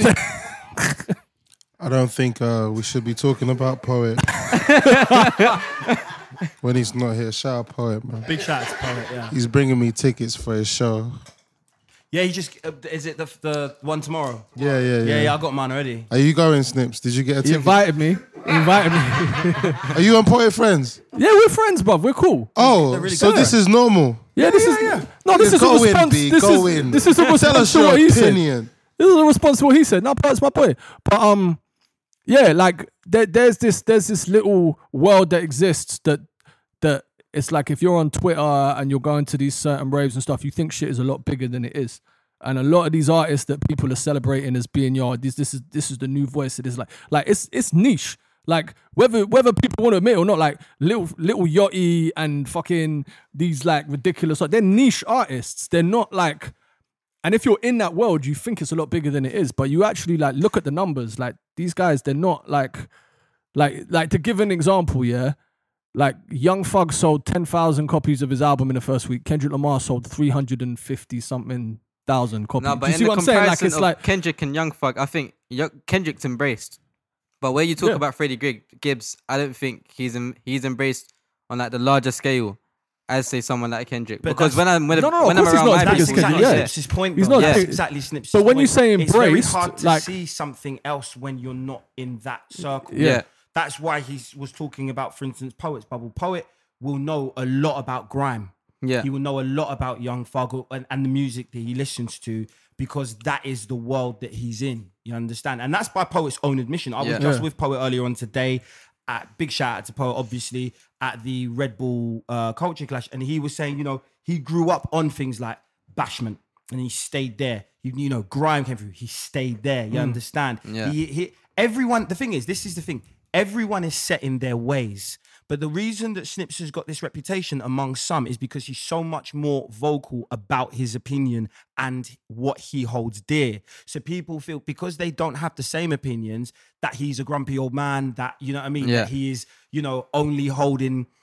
[SPEAKER 10] I don't think we should be talking about Poet when he's not here. Shout out Poet, man.
[SPEAKER 6] Big shout out to Poet, yeah.
[SPEAKER 10] He's bringing me tickets for his show.
[SPEAKER 6] Yeah, he just... is it the one tomorrow?
[SPEAKER 10] Yeah,
[SPEAKER 6] I got mine already.
[SPEAKER 10] Are you going, Snips? Did you get a ticket?
[SPEAKER 8] He invited me.
[SPEAKER 10] Are you and Poet friends?
[SPEAKER 8] Yeah, we're friends, bruv. We're cool.
[SPEAKER 10] Oh, really so this is normal?
[SPEAKER 8] Yeah, this is... No, this is a response. This is a response to what he said. This is a response to what he said. No, Poet's my boy. But, yeah, like, there's this little world that exists that it's like if you're on Twitter and you're going to these certain raves and stuff, you think shit is a lot bigger than it is. And a lot of these artists that people are celebrating as being, this is the new voice. It is like it's niche. Like, whether people want to admit it or not, like little Yachty and fucking these like ridiculous, like, they're niche artists. They're not like, and if you're in that world, you think it's a lot bigger than it is. But you actually like look at the numbers. Like, these guys, they're not like to give an example, yeah. Like, Young Thug sold 10,000 copies of his album in the first week. Kendrick Lamar sold 350-something thousand copies.
[SPEAKER 7] No, but
[SPEAKER 8] do you see what I'm saying? Like, it's like
[SPEAKER 7] Kendrick and Young Thug, I think Kendrick's embraced. But where you talk about Freddie Gibbs, I don't think he's embraced on like the larger scale as, say, someone like Kendrick.
[SPEAKER 8] But
[SPEAKER 7] because when I'm around
[SPEAKER 8] my
[SPEAKER 7] people,
[SPEAKER 6] Snip's point.
[SPEAKER 8] He's not
[SPEAKER 6] exactly Snip's
[SPEAKER 8] But when
[SPEAKER 6] point.
[SPEAKER 8] you say embraced,
[SPEAKER 6] it's very hard to
[SPEAKER 8] like,
[SPEAKER 6] see something else when you're not in that circle.
[SPEAKER 8] Yeah.
[SPEAKER 6] That's why he was talking about, for instance, Poet's bubble. Poet will know a lot about grime.
[SPEAKER 7] Yeah.
[SPEAKER 6] He will know a lot about Young Thug and the music that he listens to, because that is the world that he's in. You understand? And that's by Poet's own admission. I was just with Poet earlier on today. Big shout out to Poet, obviously, at the Red Bull Culture Clash. And he was saying, he grew up on things like Bashment and he stayed there. Grime came through. He stayed there. You understand?
[SPEAKER 7] Yeah.
[SPEAKER 6] Everyone, the thing is, this is the thing. Everyone is set in their ways. But the reason that Snips has got this reputation among some is because he's so much more vocal about his opinion and what he holds dear. So people feel, because they don't have the same opinions, that he's a grumpy old man, that, you know what I mean?
[SPEAKER 7] Yeah.
[SPEAKER 6] That he is, only holding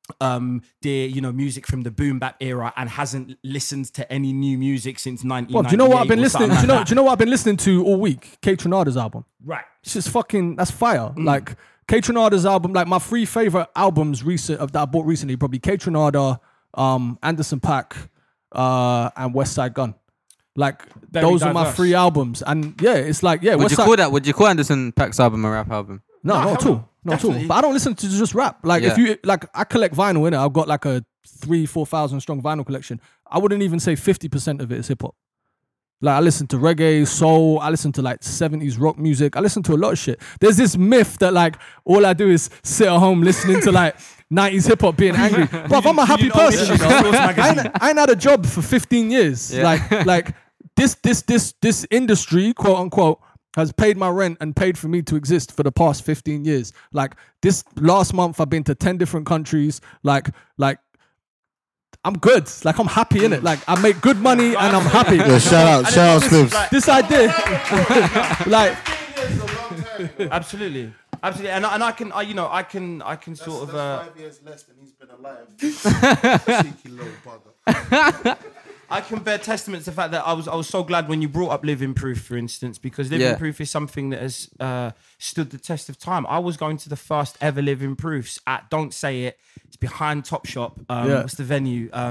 [SPEAKER 6] the music from the boom bap era and hasn't listened to any new music since 1998.
[SPEAKER 8] Well, do you know what I've been listening?
[SPEAKER 6] Like
[SPEAKER 8] Do you know what I've been listening to all week? Kate Renata's album.
[SPEAKER 6] Right.
[SPEAKER 8] It's just fucking. That's fire. Like Kate Renata's album. Like my 3 favorite albums that I bought recently, probably Kate Renata, Anderson .Paak, and West Side Gun. Like those are my 3 albums, and yeah, it's like
[SPEAKER 7] Would you call Anderson .Paak's album a rap album?
[SPEAKER 8] No, not at all. Not at all. But I don't listen to just rap. Like if you I collect vinyl in it. I've got like a 3,000-4,000 strong vinyl collection. I wouldn't even say 50% of it is hip hop. Like I listen to reggae, soul. I listen to like 70s rock music. I listen to a lot of shit. There's this myth that like all I do is sit at home listening to like 90s hip hop, being angry. But I'm a happy person. I ain't had a job for 15 years. Yeah. Like this industry, quote unquote, has paid my rent and paid for me to exist for the past 15 years. Like this last month, I've been to 10 different countries. Like I'm good. Like I'm happy in it. Like I make good money and I'm happy.
[SPEAKER 10] Yeah, shout out, Snips.
[SPEAKER 8] This idea, like,
[SPEAKER 6] absolutely, and I can sort of.
[SPEAKER 10] 5 years less than he's been alive. Cheeky little bugger.
[SPEAKER 6] I can bear testament to the fact that I was so glad when you brought up Living Proof, for instance, because Living Proof is something that has stood the test of time. I was going to the first ever Living Proofs at Don't Say It. It's behind Topshop. What's the venue? I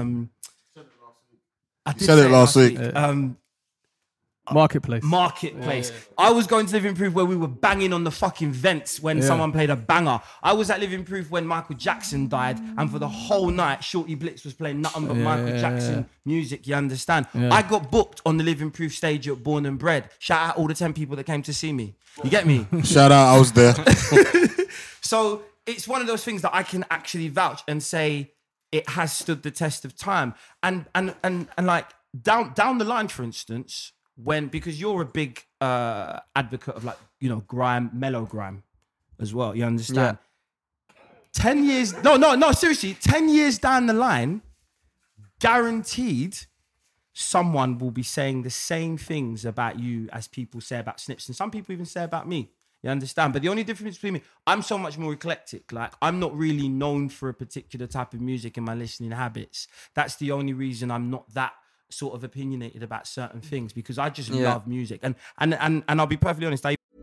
[SPEAKER 10] said it last week.
[SPEAKER 8] Marketplace.
[SPEAKER 6] Yeah. I was going to Living Proof where we were banging on the fucking vents when someone played a banger. I was at Living Proof when Michael Jackson died, and for the whole night, Shorty Blitz was playing nothing but Michael Jackson music, you understand? Yeah. I got booked on the Living Proof stage at Born and Bred. Shout out all the 10 people that came to see me. You get me?
[SPEAKER 10] Shout out, I was there.
[SPEAKER 6] So it's one of those things that I can actually vouch and say it has stood the test of time. And like down the line, for instance, because you're a big advocate of like, grime, mellow grime as well, you understand? Yeah. 10 years, no, seriously, 10 years down the line, guaranteed someone will be saying the same things about you as people say about Snips, and some people even say about me, you understand? But the only difference between me, I'm so much more eclectic. Like, I'm not really known for a particular type of music in my listening habits. That's the only reason I'm not that sort of opinionated about certain things, because I just love music. And I'll be perfectly honest,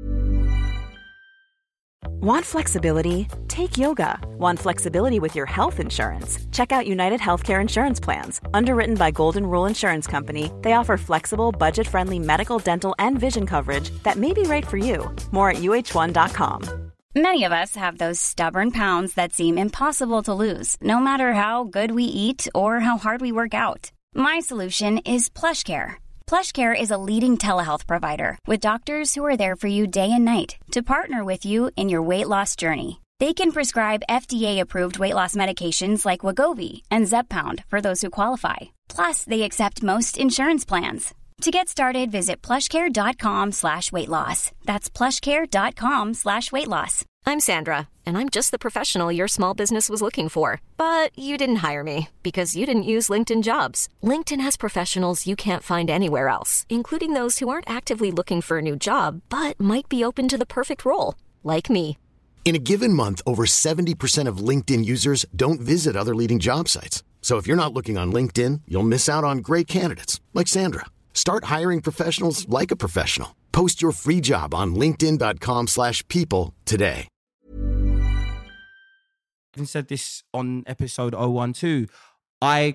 [SPEAKER 11] Want flexibility? Take yoga. Want flexibility with your health insurance? Check out United Healthcare Insurance Plans. Underwritten by Golden Rule Insurance Company, they offer flexible, budget-friendly medical, dental, and vision coverage that may be right for you. More at uh1.com.
[SPEAKER 12] Many of us have those stubborn pounds that seem impossible to lose, no matter how good we eat or how hard we work out. My solution is PlushCare. PlushCare is a leading telehealth provider with doctors who are there for you day and night to partner with you in your weight loss journey. They can prescribe FDA-approved weight loss medications like Wegovy and Zepbound for those who qualify. Plus, they accept most insurance plans. To get started, visit plushcare.com/weightloss. That's plushcare.com/weightloss.
[SPEAKER 1] I'm Sandra, and I'm just the professional your small business was looking for. But you didn't hire me because you didn't use LinkedIn Jobs. LinkedIn has professionals you can't find anywhere else, including those who aren't actively looking for a new job, but might be open to the perfect role, like me.
[SPEAKER 2] In a given month, over 70% of LinkedIn users don't visit other leading job sites. So if you're not looking on LinkedIn, you'll miss out on great candidates like Sandra. Start hiring professionals like a professional. Post your free job on linkedin.com/people today.
[SPEAKER 6] I said this on episode 012. I'll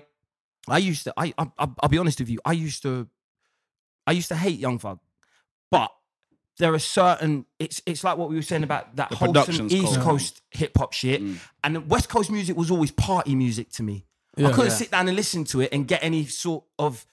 [SPEAKER 6] be honest with you. I used to hate Young Thug, but there are certain. It's like what we were saying about that wholesome East Coast hip hop shit, and the West Coast music was always party music to me. I couldn't sit down and listen to it and get any sort of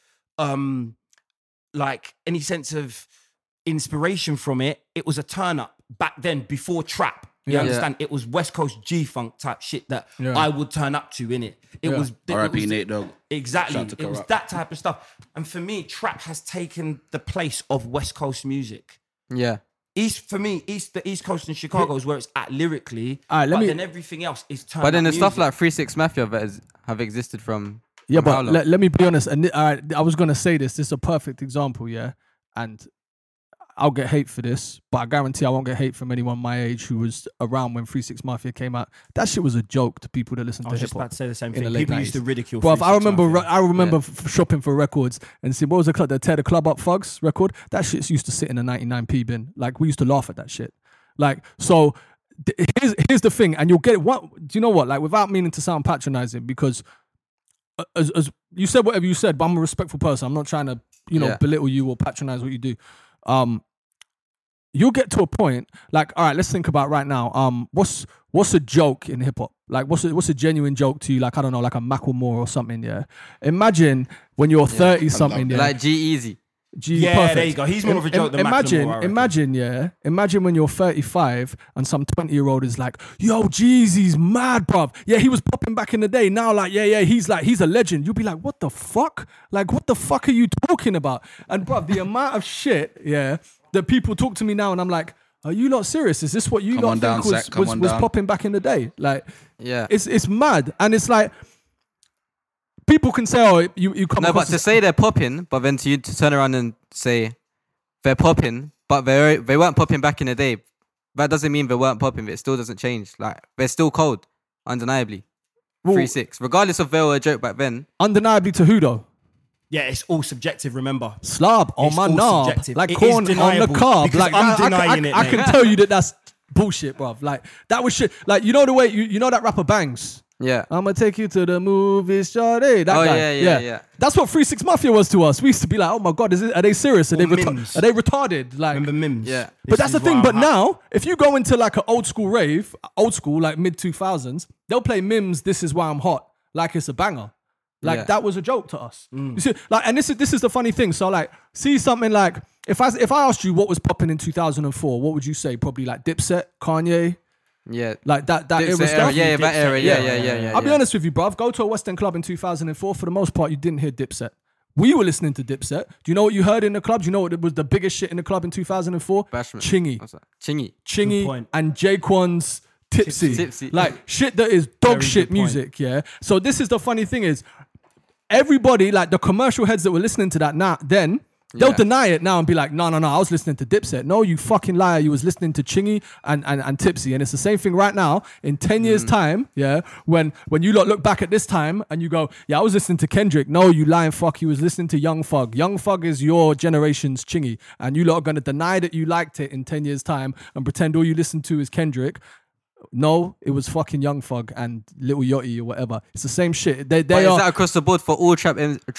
[SPEAKER 6] like any sense of inspiration from it. It was a turn up back then before trap. You understand? It was West Coast G-Funk type shit that I would turn up to, innit? It was...
[SPEAKER 9] R.I.P. Nate Dogg.
[SPEAKER 6] Exactly. It was that type of stuff. And for me, trap has taken the place of West Coast music.
[SPEAKER 7] Yeah.
[SPEAKER 6] The East Coast and Chicago is where it's at lyrically, then everything else is turned up.
[SPEAKER 7] But then the stuff like 3 6 Mafia that have existed from...
[SPEAKER 8] Yeah, but let me be honest. And I was going to say this. This is a perfect example, yeah? And I'll get hate for this, but I guarantee I won't get hate from anyone my age who was around when 3 6 Mafia came out. That shit was a joke to people that listen to hip hop.
[SPEAKER 6] I was just about to say the same
[SPEAKER 8] in
[SPEAKER 6] thing.
[SPEAKER 8] the late
[SPEAKER 6] People
[SPEAKER 8] 90s.
[SPEAKER 6] used to ridicule.
[SPEAKER 8] Bro,
[SPEAKER 6] 3
[SPEAKER 8] I
[SPEAKER 6] 6
[SPEAKER 8] remember,
[SPEAKER 6] Mafia.
[SPEAKER 8] I remember shopping for records and see what was the club, the Tear the Club Up Thugs record. That shit used to sit in a 99p bin. Like we used to laugh at that shit. Like so, here's the thing, and you'll get it. What do you know? What like without meaning to sound patronizing, because as you said whatever you said, but I'm a respectful person. I'm not trying to belittle you or patronize what you do. You'll get to a point like, all right, let's think about right now. What's a joke in hip hop? Like, what's a genuine joke to you? Like, I don't know, like a Macklemore or something. Yeah. Imagine when you're 30 something. Yeah.
[SPEAKER 7] Like G-Eazy.
[SPEAKER 6] Yeah,
[SPEAKER 8] perfect.
[SPEAKER 6] there you go. He's more of a joke than Macklemore, I reckon.
[SPEAKER 8] Imagine when you're 35 and some 20-year-old is like, yo, Jeezy's mad, bruv. Yeah, he was popping back in the day. Now, like, he's a legend. You'll be like, what the fuck? Like, what the fuck are you talking about? And bruv, the amount of shit, that people talk to me now, and I'm like, are you not serious? Is this what you lot think was popping back in the day? Like, it's mad, and it's like. People can say, "Oh, you come."
[SPEAKER 7] No, but to say they're popping, but then to turn around and say they're popping, but they weren't popping back in the day. That doesn't mean they weren't popping. But it still doesn't change. Like they're still cold, undeniably. 3 6, regardless of they were a joke back then.
[SPEAKER 8] Undeniably to who though?
[SPEAKER 6] Yeah, it's all subjective. Remember,
[SPEAKER 8] slob on my knob, like corn on the cob. Like
[SPEAKER 6] I'm denying it.
[SPEAKER 8] I can tell you that's bullshit, bruv. Like that was shit. Like you know the way you know that rapper Bangs.
[SPEAKER 7] Yeah,
[SPEAKER 8] I'm gonna take you to the movies, shawty. That guy.
[SPEAKER 7] Yeah.
[SPEAKER 8] That's what 3 6 Mafia was to us. We used to be like, oh my god, are they serious? Are they retarded? Like,
[SPEAKER 6] remember Mims?
[SPEAKER 7] Yeah.
[SPEAKER 8] But that's the thing. But now, if you go into like an old school rave, like mid 2000s, they'll play Mims. This is why I'm hot. Like it's a banger. Like that was a joke to us. You see, like, and this is the funny thing. So like, see something like if I asked you what was popping in 2004, what would you say? Probably like Dipset, Kanye.
[SPEAKER 7] Yeah,
[SPEAKER 8] like that era stuff.
[SPEAKER 7] Yeah, that era. Yeah.
[SPEAKER 8] I'll be honest with you, bruv. Go to a West End club in 2004. For the most part, you didn't hear Dipset. We were listening to Dipset. Do you know what you heard in the club? Do you know what was the biggest shit in the club in 2004?
[SPEAKER 7] Bashment.
[SPEAKER 8] Chingy and Jaquan's Tipsy. Like shit that is dog shit music. Yeah. So this is the funny thing is, everybody like the commercial heads that were listening to that then. They'll deny it now and be like, no, I was listening to Dipset. No, you fucking liar. You was listening to Chingy and Tipsy. And it's the same thing right now. In 10 years' time, when you lot look back at this time and you go, I was listening to Kendrick. No, you lying fuck. You was listening to Young Thug. Young Thug is your generation's Chingy. And you lot are going to deny that you liked it in 10 years' time and pretend all you listen to is Kendrick. No, it was fucking Young Thug and Lil Yachty or whatever. It's the same shit. They
[SPEAKER 7] is that across the board for all trap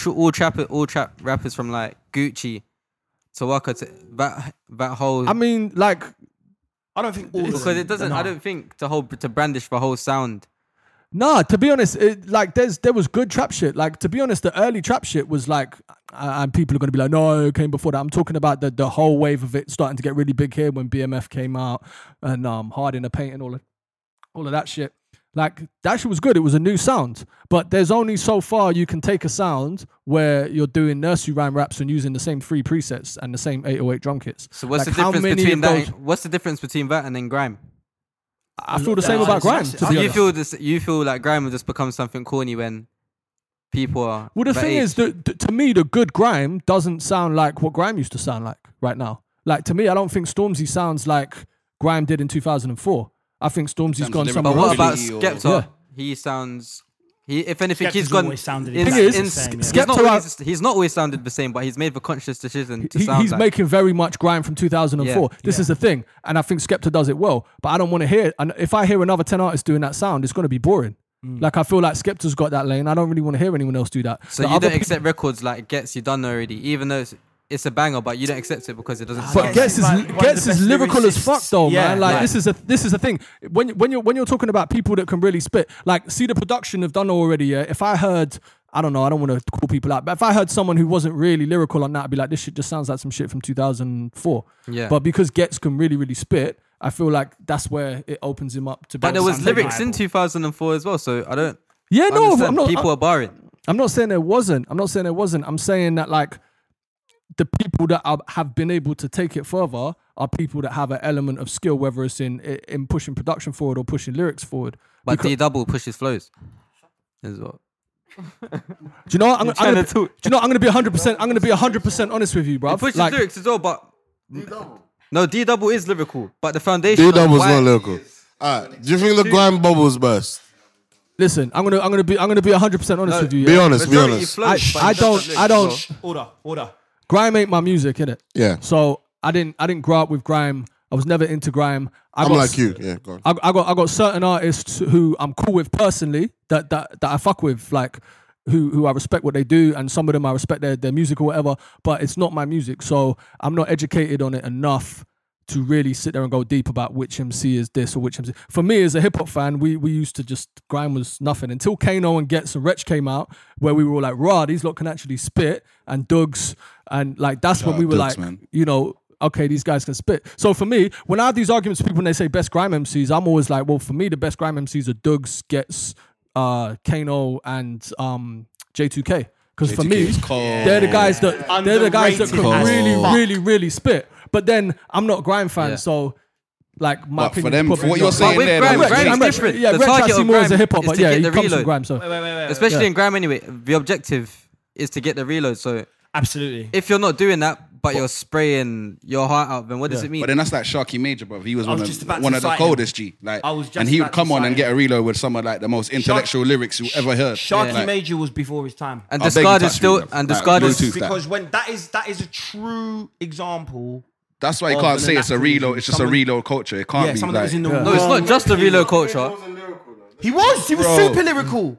[SPEAKER 7] rappers from like Gucci to Waka to that whole?
[SPEAKER 8] I mean, like,
[SPEAKER 6] I don't think all
[SPEAKER 7] because it doesn't. I don't think to brandish the whole sound.
[SPEAKER 8] Nah, to be honest, there was good trap shit. Like, to be honest, the early trap shit was like, and people are going to be like, no, it came before that. I'm talking about the whole wave of it starting to get really big here when BMF came out and Hard in the Paint and all of that shit. Like, that shit was good. It was a new sound. But there's only so far you can take a sound where you're doing nursery rhyme raps and using the same 3 presets and the same 808 drum kits.
[SPEAKER 7] So what's the difference between that? What's the difference between that and then grime?
[SPEAKER 8] I feel the same about grime.
[SPEAKER 7] You feel like grime will just become something corny when people are.
[SPEAKER 8] Well, the thing is, to me, the good grime doesn't sound like what grime used to sound like right now. Like, to me, I don't think Stormzy sounds like grime did in 2004. I think Stormzy's gone somewhere else.
[SPEAKER 7] But what about Skepta? He sounds. If anything,
[SPEAKER 6] Skepta's
[SPEAKER 7] he's gone. He's not always sounded the same, but he's made the conscious decision to sound.
[SPEAKER 8] He's making very much grime from 2004. This is the thing, and I think Skepta does it well. But I don't want to hear it. And if I hear another 10 artists doing that sound, it's going to be boring. Like, I feel like Skepta's got that lane. I don't really want to hear anyone else do that.
[SPEAKER 7] So you don't accept records like Gets You Done already, even though it's a banger, but you don't accept it because it doesn't.
[SPEAKER 8] But Gets is lyrical as fuck though, man. Like, this is a thing. When you're talking about people that can really spit, like, see the production of Dunno already. Yeah, if I heard, I don't know, I don't want to call people out, but if I heard someone who wasn't really lyrical on that, I'd be like, this shit just sounds like some shit from 2004.
[SPEAKER 7] Yeah.
[SPEAKER 8] But because Gets can really, really spit, I feel like that's where it opens him up to.
[SPEAKER 7] But there was lyrics in 2004 as well, so I don't.
[SPEAKER 8] Yeah, no,
[SPEAKER 7] I'm not. People are barring.
[SPEAKER 8] I'm not saying there wasn't. I'm saying that, like, the people that have been able to take it further are people that have an element of skill, whether it's in pushing production forward or pushing lyrics forward.
[SPEAKER 7] But D-Double pushes flows as well.
[SPEAKER 8] Do you know what? I'm going to be 100%. I'm going to be 100% honest with you, bro.
[SPEAKER 7] He pushes lyrics as well, but No, D Double is lyrical, but the foundation.
[SPEAKER 10] D Double's
[SPEAKER 7] why-
[SPEAKER 10] not lyrical. Alright, do you think the grime bubble's best?
[SPEAKER 8] Listen, I'm gonna be 100% honest with you.
[SPEAKER 10] Be
[SPEAKER 8] yeah?
[SPEAKER 10] honest, be
[SPEAKER 7] Majority
[SPEAKER 10] honest.
[SPEAKER 7] flows, but
[SPEAKER 8] I
[SPEAKER 7] he doesn't
[SPEAKER 8] don't.
[SPEAKER 7] lyrics,
[SPEAKER 6] Order.
[SPEAKER 8] Grime ain't my music, innit?
[SPEAKER 10] Yeah.
[SPEAKER 8] So I didn't grow up with grime. I was never into grime.
[SPEAKER 10] I'm like you. Yeah, go on.
[SPEAKER 8] I got certain artists who I'm cool with personally that I fuck with, like who I respect what they do, and some of them I respect their music or whatever. But it's not my music, so I'm not educated on it enough to really sit there and go deep about which MC is this or which MC. For me, as a hip hop fan, we used to just grime was nothing until Kano and Gets and Wretch came out, where we were all like, "Rah, these lot can actually spit," and Dougs, and like that's when we were
[SPEAKER 9] Dougs,
[SPEAKER 8] like,
[SPEAKER 9] man.
[SPEAKER 8] you know. Okay, these guys can spit. So for me, when I have these arguments with people when they say best grime MCs, I'm always like, well, for me, the best grime MCs are Dougs, Gets, Kano, and J2K. Because for me, they're the guys that can really spit. But then I'm not a grime fan, so like my
[SPEAKER 9] But for
[SPEAKER 8] opinion.
[SPEAKER 9] them, for what you're saying
[SPEAKER 7] with
[SPEAKER 9] there,
[SPEAKER 7] grime,
[SPEAKER 9] that's
[SPEAKER 7] grime is
[SPEAKER 8] I'm Rich.
[SPEAKER 7] different.
[SPEAKER 8] Yeah,
[SPEAKER 7] The
[SPEAKER 8] Rich I
[SPEAKER 7] target
[SPEAKER 8] see
[SPEAKER 7] of
[SPEAKER 8] more as a
[SPEAKER 7] grime
[SPEAKER 8] hip hop,
[SPEAKER 7] is
[SPEAKER 8] but
[SPEAKER 7] to
[SPEAKER 8] yeah,
[SPEAKER 7] get
[SPEAKER 8] he
[SPEAKER 7] the
[SPEAKER 8] comes from
[SPEAKER 7] reload.
[SPEAKER 8] grime. So
[SPEAKER 7] Especially
[SPEAKER 8] Yeah.
[SPEAKER 7] in grime anyway, the objective is to get the reload. So
[SPEAKER 6] Absolutely.
[SPEAKER 7] if you're not doing that, but you're spraying your heart out, then what does it mean?
[SPEAKER 9] But then that's like Sharky Major, bro. He was
[SPEAKER 6] I was
[SPEAKER 9] one
[SPEAKER 6] just
[SPEAKER 9] of
[SPEAKER 6] about
[SPEAKER 9] one
[SPEAKER 6] to
[SPEAKER 9] of the
[SPEAKER 6] cite him.
[SPEAKER 9] coldest G. Like,
[SPEAKER 6] I was just
[SPEAKER 9] and he would
[SPEAKER 6] about to
[SPEAKER 9] come on
[SPEAKER 6] cite
[SPEAKER 9] and get
[SPEAKER 6] him.
[SPEAKER 9] a reload with some of like the most intellectual lyrics you ever heard.
[SPEAKER 6] Sharky
[SPEAKER 9] Like,
[SPEAKER 6] Major was before his time.
[SPEAKER 7] And
[SPEAKER 9] I beg you,
[SPEAKER 7] Discard is
[SPEAKER 9] touch
[SPEAKER 7] still
[SPEAKER 9] me, bro.
[SPEAKER 7] and
[SPEAKER 9] Like,
[SPEAKER 7] Discard is
[SPEAKER 9] Bluetooth that.
[SPEAKER 6] Because when that is a true example.
[SPEAKER 9] That's why you
[SPEAKER 6] of
[SPEAKER 9] can't
[SPEAKER 6] an
[SPEAKER 9] say it's a
[SPEAKER 6] anachronism.
[SPEAKER 9] reload. It's just a
[SPEAKER 6] Someone-
[SPEAKER 9] reload culture. It can't
[SPEAKER 6] Yeah,
[SPEAKER 9] be.
[SPEAKER 6] someone that was in the
[SPEAKER 7] No, it's not just a reload culture.
[SPEAKER 6] He was
[SPEAKER 9] Bro.
[SPEAKER 6] super lyrical.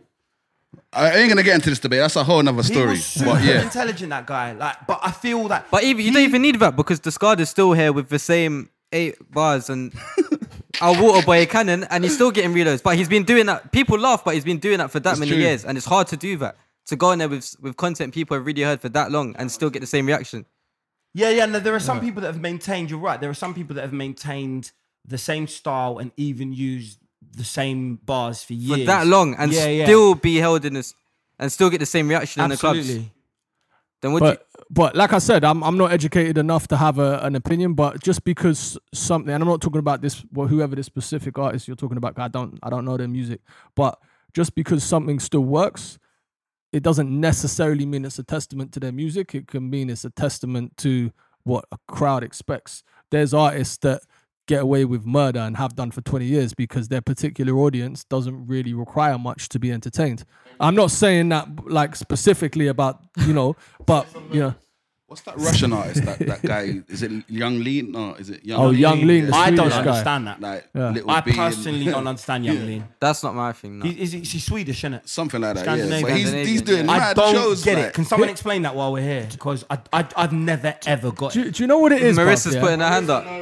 [SPEAKER 9] I ain't gonna get into this debate. That's a whole nother
[SPEAKER 6] He
[SPEAKER 9] story.
[SPEAKER 6] was super
[SPEAKER 9] But yeah,
[SPEAKER 6] intelligent, that guy. Like, but I feel that.
[SPEAKER 7] But even you don't even need that because Discard is still here with the same 8 bars and our Waterboy Cannon, and he's still getting reloads. But he's been doing that. People laugh, but he's been doing that for that
[SPEAKER 9] It's
[SPEAKER 7] many
[SPEAKER 9] true.
[SPEAKER 7] years, and it's hard to do that. To go in there with content people have really heard for that long and still get the same reaction.
[SPEAKER 6] Yeah. No, there are some people that have maintained. You're right. There are some people that have maintained the same style and even used the same bars for years
[SPEAKER 7] For that long and still be held in this and still get the same reaction in the clubs.
[SPEAKER 6] Absolutely.
[SPEAKER 7] Then what?
[SPEAKER 8] But like I said, I'm not educated enough to have an opinion. But just because something, and I'm not talking about this, whoever this specific artist you're talking about, I don't know their music. But just because something still works, it doesn't necessarily mean it's a testament to their music. It can mean it's a testament to what a crowd expects. There's artists that get away with murder and have done for 20 years because their particular audience doesn't really require much to be entertained. I'm not saying that like specifically about, but
[SPEAKER 9] what's that Russian artist? That guy, is it Young Lean? No, is it Young?
[SPEAKER 8] Oh, Young Lean, the
[SPEAKER 6] I don't
[SPEAKER 8] Swedish guy.
[SPEAKER 6] understand that.
[SPEAKER 9] Like
[SPEAKER 8] Yeah.
[SPEAKER 9] Little
[SPEAKER 6] I
[SPEAKER 9] B and-
[SPEAKER 6] personally don't understand Young Lean.
[SPEAKER 7] That's not my thing. No.
[SPEAKER 6] Is he Swedish, isn't it?
[SPEAKER 9] something like that. Yeah,
[SPEAKER 6] Scandinavian.
[SPEAKER 9] but he's
[SPEAKER 7] Scandinavian,
[SPEAKER 9] doing
[SPEAKER 7] yeah.
[SPEAKER 6] I
[SPEAKER 9] mad
[SPEAKER 6] don't
[SPEAKER 9] shows.
[SPEAKER 6] get
[SPEAKER 9] like-
[SPEAKER 6] it. Can someone explain that while we're here? Because I've never ever got it.
[SPEAKER 8] Do you know what it is?
[SPEAKER 7] Marissa's
[SPEAKER 8] bruv, yeah?
[SPEAKER 7] putting her hand up.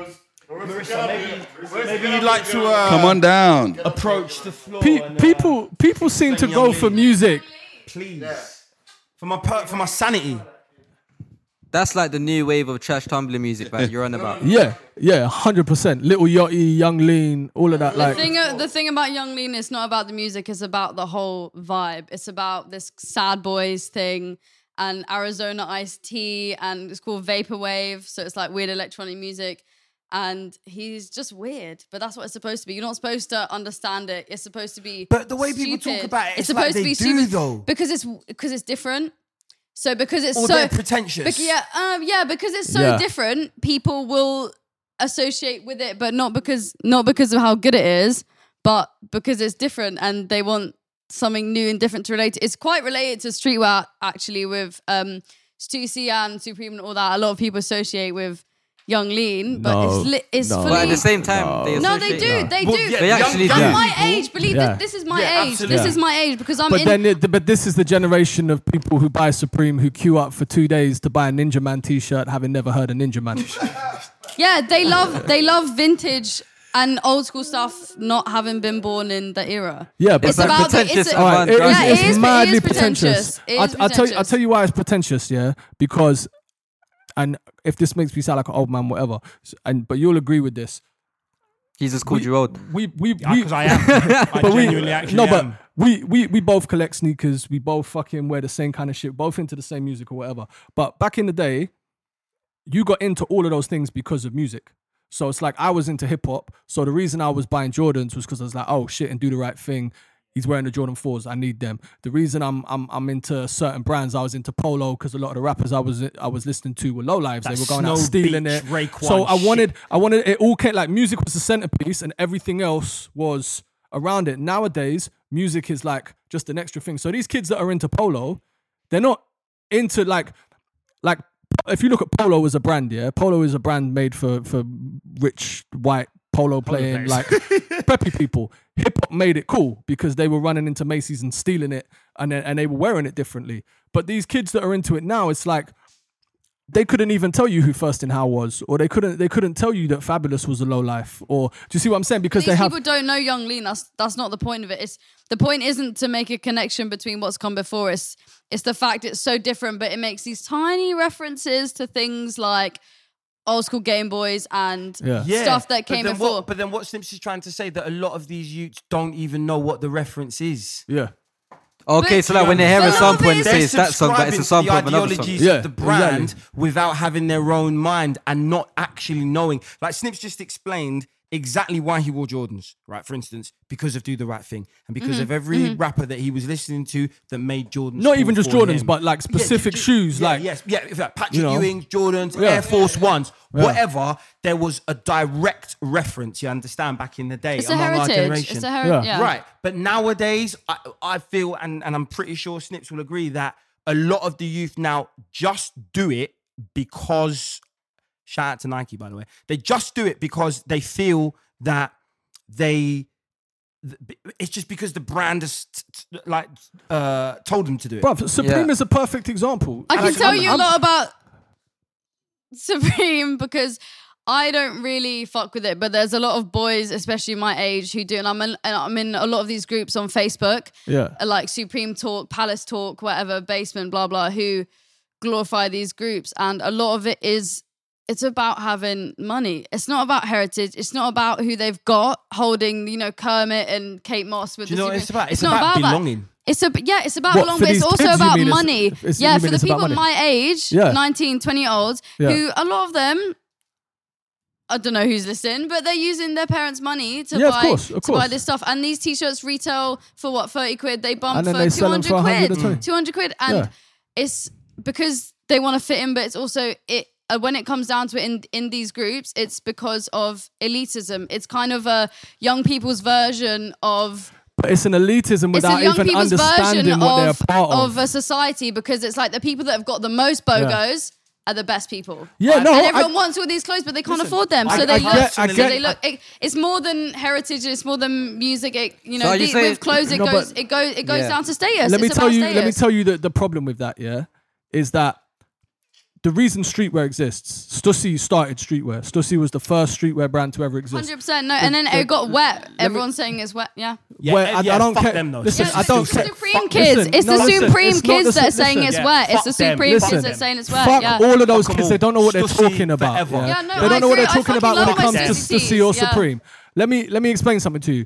[SPEAKER 6] Maybe you'd like to
[SPEAKER 9] Come on down.
[SPEAKER 6] approach the floor.
[SPEAKER 8] People seem to
[SPEAKER 6] Young
[SPEAKER 8] go
[SPEAKER 6] Lean.
[SPEAKER 8] for music.
[SPEAKER 6] Please. For my sanity.
[SPEAKER 7] That's like the new wave of trash tumbling music that you're on about.
[SPEAKER 8] Yeah, 100%. Little Yachty, Young Lean, all of that.
[SPEAKER 13] The thing about Young Lean is not about the music, it's about the whole vibe. It's about this Sad Boys thing and Arizona Iced Tea, and it's called Vaporwave, so it's like weird electronic music. And he's just weird, but that's what it's supposed to be. You're not supposed to understand it. It's supposed to be.
[SPEAKER 6] But the way people talk
[SPEAKER 13] stupid.
[SPEAKER 6] about it, it's
[SPEAKER 13] supposed
[SPEAKER 6] like
[SPEAKER 13] to
[SPEAKER 6] they
[SPEAKER 13] be
[SPEAKER 6] do,
[SPEAKER 13] stupid
[SPEAKER 6] though.
[SPEAKER 13] because it's different. So because it's
[SPEAKER 6] Or
[SPEAKER 13] so
[SPEAKER 6] they're pretentious.
[SPEAKER 13] because it's so
[SPEAKER 8] Yeah.
[SPEAKER 13] different, people will associate with it, but not because of how good it is, but because it's different and they want something new and different to relate to. It's quite related to streetwear actually, with Stussy and Supreme and all that. A lot of people associate with Young Lean, but it's fully.
[SPEAKER 7] But at the same time, they
[SPEAKER 13] No, they
[SPEAKER 7] associate-
[SPEAKER 13] do. They
[SPEAKER 6] Well,
[SPEAKER 13] do.
[SPEAKER 6] yeah,
[SPEAKER 7] They actually
[SPEAKER 13] Young,
[SPEAKER 7] do.
[SPEAKER 13] I'm my age. Believe
[SPEAKER 8] Yeah.
[SPEAKER 13] this is my
[SPEAKER 6] Yeah,
[SPEAKER 13] age.
[SPEAKER 6] absolutely.
[SPEAKER 13] This is my age because I'm
[SPEAKER 8] But
[SPEAKER 13] in.
[SPEAKER 8] then, this is the generation of people who buy Supreme who queue up for 2 days to buy a Ninja Man T-shirt, having never heard a Ninja Man.
[SPEAKER 13] Yeah, they love vintage and old school stuff, not having been born in the era.
[SPEAKER 8] Yeah, but
[SPEAKER 13] It's about the,
[SPEAKER 7] pretentious
[SPEAKER 13] it's
[SPEAKER 7] and
[SPEAKER 8] All right,
[SPEAKER 7] fun.
[SPEAKER 13] Yeah,
[SPEAKER 8] it's
[SPEAKER 13] it is
[SPEAKER 8] madly
[SPEAKER 13] pretentious. It is
[SPEAKER 8] I'll
[SPEAKER 13] pretentious.
[SPEAKER 8] tell you why it's pretentious, yeah? Because, and if this makes me sound like an old man, whatever, but you'll agree with this.
[SPEAKER 7] He's just called you old.
[SPEAKER 6] Because I am. I
[SPEAKER 8] but
[SPEAKER 6] genuinely actually
[SPEAKER 8] no,
[SPEAKER 6] am.
[SPEAKER 8] but we both collect sneakers. We both fucking wear the same kind of shit. Both into the same music or whatever. But back in the day, you got into all of those things because of music. So it's like I was into hip hop. So the reason I was buying Jordans was because I was like, oh shit, and Do the Right Thing he's wearing the Jordan 4s. I need them. The reason I'm into certain brands, I was into Polo because a lot of the rappers I was listening to were low lives. They were going out stealing it. So I wanted it all came like music was the centerpiece and everything else was around it. Nowadays, music is like just an extra thing. So these kids that are into Polo, they're not into like if you look at Polo as a brand, yeah, Polo is a brand made for rich white polo playing like preppy people. Hip hop made it cool because they were running into Macy's and stealing it, and they were wearing it differently. But these kids that are into it now, it's like they couldn't even tell you who First in How was, or they couldn't tell you that Fabulous was a low life. Or do you see what I'm saying? Because
[SPEAKER 13] these people don't know Young Lean. That's not the point of it. The point isn't to make a connection between what's come before. It's the fact it's so different, but it makes these tiny references to things like old school Game Boys and stuff that came before.
[SPEAKER 6] But then what Snips is trying to say, that a lot of these youths don't even know what the reference is.
[SPEAKER 8] Yeah.
[SPEAKER 7] Okay, so like when they hear a sample and say it's that song, but it's a sample of another song.
[SPEAKER 6] Ideologies of the brand without having their own mind and not actually knowing. Like Snips just explained exactly why he wore Jordans, right? For instance, because of Do the Right Thing and because of every rapper that he was listening to that made Jordans.
[SPEAKER 8] Not even just Jordans, but like specific shoes.
[SPEAKER 6] Patrick Ewing, Jordans, Air Force Ones, whatever. There was a direct reference, you understand, back in the day
[SPEAKER 13] it's
[SPEAKER 6] among
[SPEAKER 13] a heritage.
[SPEAKER 6] our generation.
[SPEAKER 13] It's a heritage. Yeah.
[SPEAKER 6] Right. But nowadays, I feel, and I'm pretty sure Snips will agree, that a lot of the youth now just do it because... Shout out to Nike, by the way. They just do it because they feel that it's just because the brand has told them to do it.
[SPEAKER 8] Bro, Supreme is a perfect example.
[SPEAKER 13] I can tell you a lot about Supreme because I don't really fuck with it, but there's a lot of boys, especially my age, who do. And I'm in a lot of these groups on Facebook, like Supreme Talk, Palace Talk, whatever, Basement, blah, blah, who glorify these groups. And a lot of it is... It's about having money. It's not about heritage. It's not about who they've got holding, Kermit and Kate Moss with.
[SPEAKER 6] Do you know what it's about?
[SPEAKER 13] It's
[SPEAKER 6] not about belonging.
[SPEAKER 13] It's about belonging, but it's also about money. For the people my age, 19, 20-year-olds, who a lot of them, I don't know who's listening, but they're using their parents' money to buy this stuff. And these t-shirts retail for what, 30 quid? They bump for 200 quid. 200 quid. And it's because they want to fit in, but it's also when it comes down to it in these groups, it's because of elitism. It's kind of a young people's version of...
[SPEAKER 8] But it's an elitism without even understanding what they're part
[SPEAKER 13] of a society, because it's like the people that have got the most BOGOs are the best people.
[SPEAKER 8] Yeah,
[SPEAKER 13] and everyone wants all these clothes, but they can't afford them. So they look. It's more than heritage. It's more than music. With clothes, it goes down to status.
[SPEAKER 8] Let me tell you the problem with that. Is that the reason streetwear exists. Stussy started streetwear. Stussy was the first streetwear brand to ever exist.
[SPEAKER 13] 100%. No, and then it got wet. Everyone's saying it's wet. Yeah.
[SPEAKER 8] I don't care.
[SPEAKER 6] Them, though.
[SPEAKER 8] Listen, I don't care.
[SPEAKER 13] Supreme kids. It's the Supreme kids that are saying it's wet. It's the Supreme kids that are saying it's wet.
[SPEAKER 8] Fuck all of those kids. They don't know what they're talking about. They don't know what they're talking about when it comes to Stussy or Supreme. Let me explain something to you.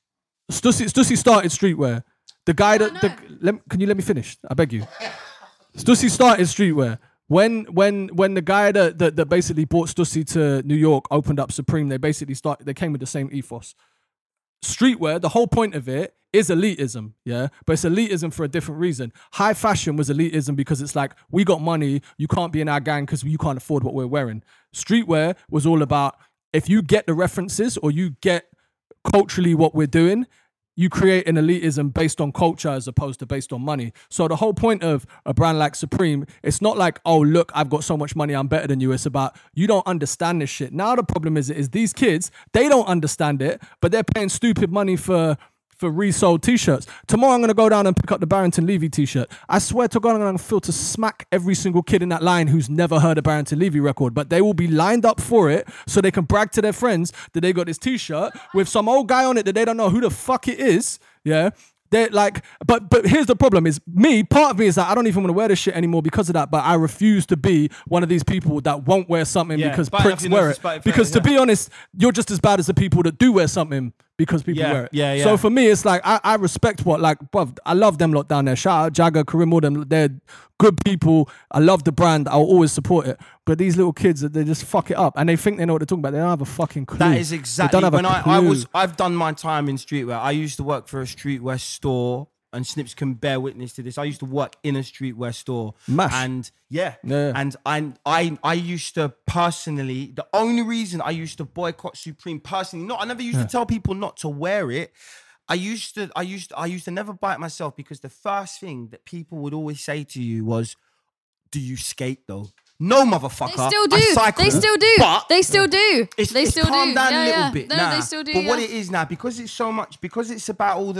[SPEAKER 8] Stussy started streetwear. The guy can you let me finish? I beg you. Stussy started streetwear. When the guy that basically brought Stussy to New York opened up Supreme, they came with the same ethos. Streetwear, the whole point of it is elitism, but it's elitism for a different reason. High fashion was elitism because it's like, we got money, you can't be in our gang because you can't afford what we're wearing. Streetwear was all about, if you get the references or you get culturally what we're doing, you create an elitism based on culture as opposed to based on money. So the whole point of a brand like Supreme, it's not like, oh, look, I've got so much money, I'm better than you. It's about, you don't understand this shit. Now the problem is these kids, they don't understand it, but they're paying stupid money for resold t-shirts. Tomorrow I'm going to go down and pick up the Barrington Levy t-shirt. I swear to God, I'm going to feel to smack every single kid in that line who's never heard a Barrington Levy record, but they will be lined up for it so they can brag to their friends that they got this t-shirt with some old guy on it that they don't know who the fuck it is. They're like, but here's the problem is part of me is that I don't even want to wear this shit anymore because of that, but I refuse to be one of these people that won't wear something because pricks wear it. Because to be honest, you're just as bad as the people that do wear something because people wear it.
[SPEAKER 6] Yeah.
[SPEAKER 8] So for me, it's like I respect bruv, I love them lot down there. Shout out Jagger, Karim, all them. They're good people. I love the brand. I'll always support it. But these little kids, they just fuck it up, and they think they know what they're talking about. They don't have a fucking clue.
[SPEAKER 6] That is exactly
[SPEAKER 8] They don't have a clue.
[SPEAKER 6] I've done my time in streetwear. I used to work for a streetwear store, and Snips can bear witness to this. I used to work in a streetwear store.
[SPEAKER 8] Mash.
[SPEAKER 6] And and I used to personally, the only reason I used to boycott Supreme personally, I never used to tell people not to wear it. I used to never buy it myself, because the first thing that people would always say to you was, "Do you skate though?" No, motherfucker.
[SPEAKER 13] They still do.
[SPEAKER 6] I cycle,
[SPEAKER 13] They still do.
[SPEAKER 6] but
[SPEAKER 13] They still do.
[SPEAKER 6] It's
[SPEAKER 13] They still
[SPEAKER 6] calmed
[SPEAKER 13] do.
[SPEAKER 6] down
[SPEAKER 13] Yeah,
[SPEAKER 6] a little
[SPEAKER 13] yeah.
[SPEAKER 6] bit
[SPEAKER 13] No,
[SPEAKER 6] now.
[SPEAKER 13] they still do.
[SPEAKER 6] But what
[SPEAKER 13] yeah.
[SPEAKER 6] it is now, because it's so much, because it's about all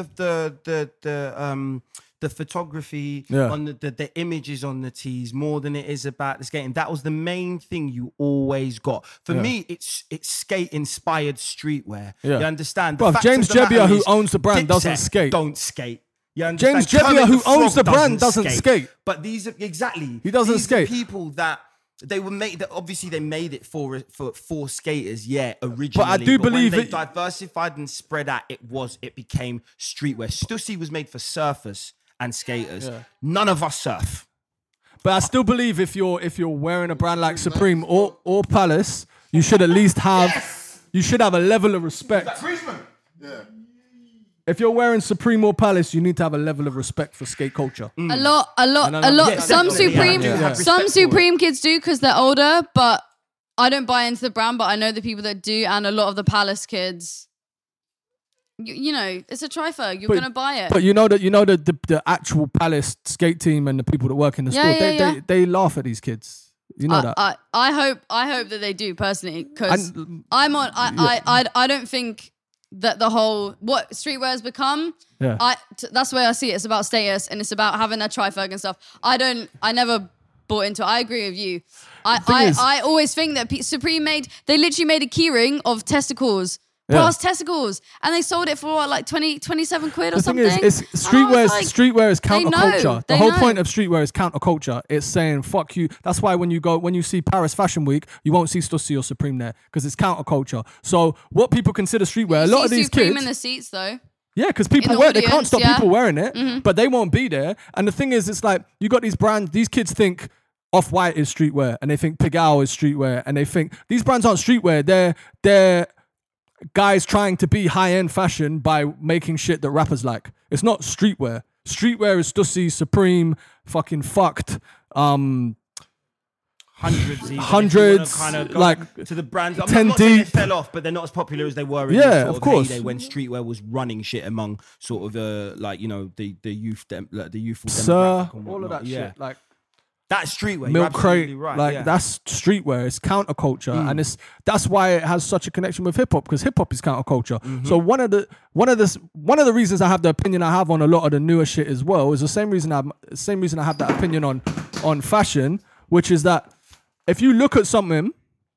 [SPEAKER 6] the photography on the images on the tees more than it is about the skating. That was the main thing you always got. For me, it's skate inspired streetwear.
[SPEAKER 8] Yeah.
[SPEAKER 6] You understand?
[SPEAKER 8] Bruv,
[SPEAKER 6] fact
[SPEAKER 8] James
[SPEAKER 6] of the matter
[SPEAKER 8] Jebbia, who
[SPEAKER 6] is,
[SPEAKER 8] owns the brand, doesn't
[SPEAKER 6] Dipset
[SPEAKER 8] skate.
[SPEAKER 6] Don't skate. You understand?
[SPEAKER 8] James Jebbia,
[SPEAKER 6] Kermit
[SPEAKER 8] who
[SPEAKER 6] the Frog
[SPEAKER 8] owns the brand, doesn't skate.
[SPEAKER 6] But these are exactly.
[SPEAKER 8] He doesn't
[SPEAKER 6] these
[SPEAKER 8] skate.
[SPEAKER 6] Are people that. They were made. Obviously, they made it for skaters. Yeah, originally.
[SPEAKER 8] But I do believe
[SPEAKER 6] when they
[SPEAKER 8] it-
[SPEAKER 6] diversified and spread out. It became streetwear. Stussy was made for surfers and skaters.
[SPEAKER 8] Yeah.
[SPEAKER 6] None of us surf.
[SPEAKER 8] But I still believe if you're wearing a brand like Supreme or Palace, you should at least have you should have a level of respect.
[SPEAKER 10] Yeah.
[SPEAKER 8] If you're wearing Supreme or Palace, you need to have a level of respect for skate culture.
[SPEAKER 13] A lot.
[SPEAKER 6] Yeah,
[SPEAKER 13] Some
[SPEAKER 6] definitely.
[SPEAKER 13] Supreme,
[SPEAKER 6] Yeah, I do have
[SPEAKER 13] some
[SPEAKER 6] respect for
[SPEAKER 13] Supreme kids do because they're older. But I don't buy into the brand. But I know the people that do, and a lot of the Palace kids. You know, it's a trifle. You're gonna buy it.
[SPEAKER 8] But you know the actual Palace skate team and the people that work in the store, they laugh at these kids. You know that.
[SPEAKER 13] I hope that they do personally, because I don't think that the whole what streetwear has become.
[SPEAKER 8] Yeah.
[SPEAKER 13] That's the way I see it. It's about status and it's about having that trifug and stuff. I never bought into it. I agree with you. I always think that Supreme they literally made a keyring of testicles. Brass testicles, and they sold it for what, like 27 quid or
[SPEAKER 8] the
[SPEAKER 13] something.
[SPEAKER 8] Thing is, streetwear is counterculture. The whole
[SPEAKER 13] know.
[SPEAKER 8] point of streetwear is counterculture. It's saying fuck you. That's why when you see Paris Fashion Week, you won't see Stussy or Supreme there, because it's counterculture. So what people consider streetwear, a lot of these
[SPEAKER 13] Supreme
[SPEAKER 8] kids
[SPEAKER 13] in the seats though.
[SPEAKER 8] Yeah, because people
[SPEAKER 13] the
[SPEAKER 8] wear it. They can't
[SPEAKER 13] audience,
[SPEAKER 8] stop
[SPEAKER 13] yeah.
[SPEAKER 8] people wearing it,
[SPEAKER 13] Mhm.
[SPEAKER 8] but they won't be there. And the thing is, it's like, you got these brands, these kids think Off-White is streetwear, and they think Pigalle is streetwear, and they think these brands aren't streetwear. They're guys trying to be high-end fashion by making shit that rappers like. It's not streetwear. Streetwear is Stussy, Supreme, fucking fucked.
[SPEAKER 6] Hundreds, even,
[SPEAKER 8] Hundreds,
[SPEAKER 6] if you wanna kind of go
[SPEAKER 8] like
[SPEAKER 6] to the brands. I'm
[SPEAKER 8] 10
[SPEAKER 6] not saying they
[SPEAKER 8] deep.
[SPEAKER 6] fell off, but they're not as popular as they were in
[SPEAKER 8] Yeah,
[SPEAKER 6] the sort
[SPEAKER 8] of course.
[SPEAKER 6] heyday when streetwear was running shit among sort of like, you know, the youthful
[SPEAKER 8] Sir,
[SPEAKER 6] demographic and
[SPEAKER 8] all of
[SPEAKER 6] whatnot.
[SPEAKER 8] that shit. Like,
[SPEAKER 6] that's streetwear. You're
[SPEAKER 8] Milk Crate,
[SPEAKER 6] absolutely right.
[SPEAKER 8] like
[SPEAKER 6] yeah.
[SPEAKER 8] that's streetwear. It's counterculture, and that's why it has such a connection with hip hop, because hip hop is counterculture.
[SPEAKER 6] Mm-hmm.
[SPEAKER 8] So one of the reasons I have the opinion I have on a lot of the newer shit as well is the same reason I have that opinion on fashion, which is that if you look at something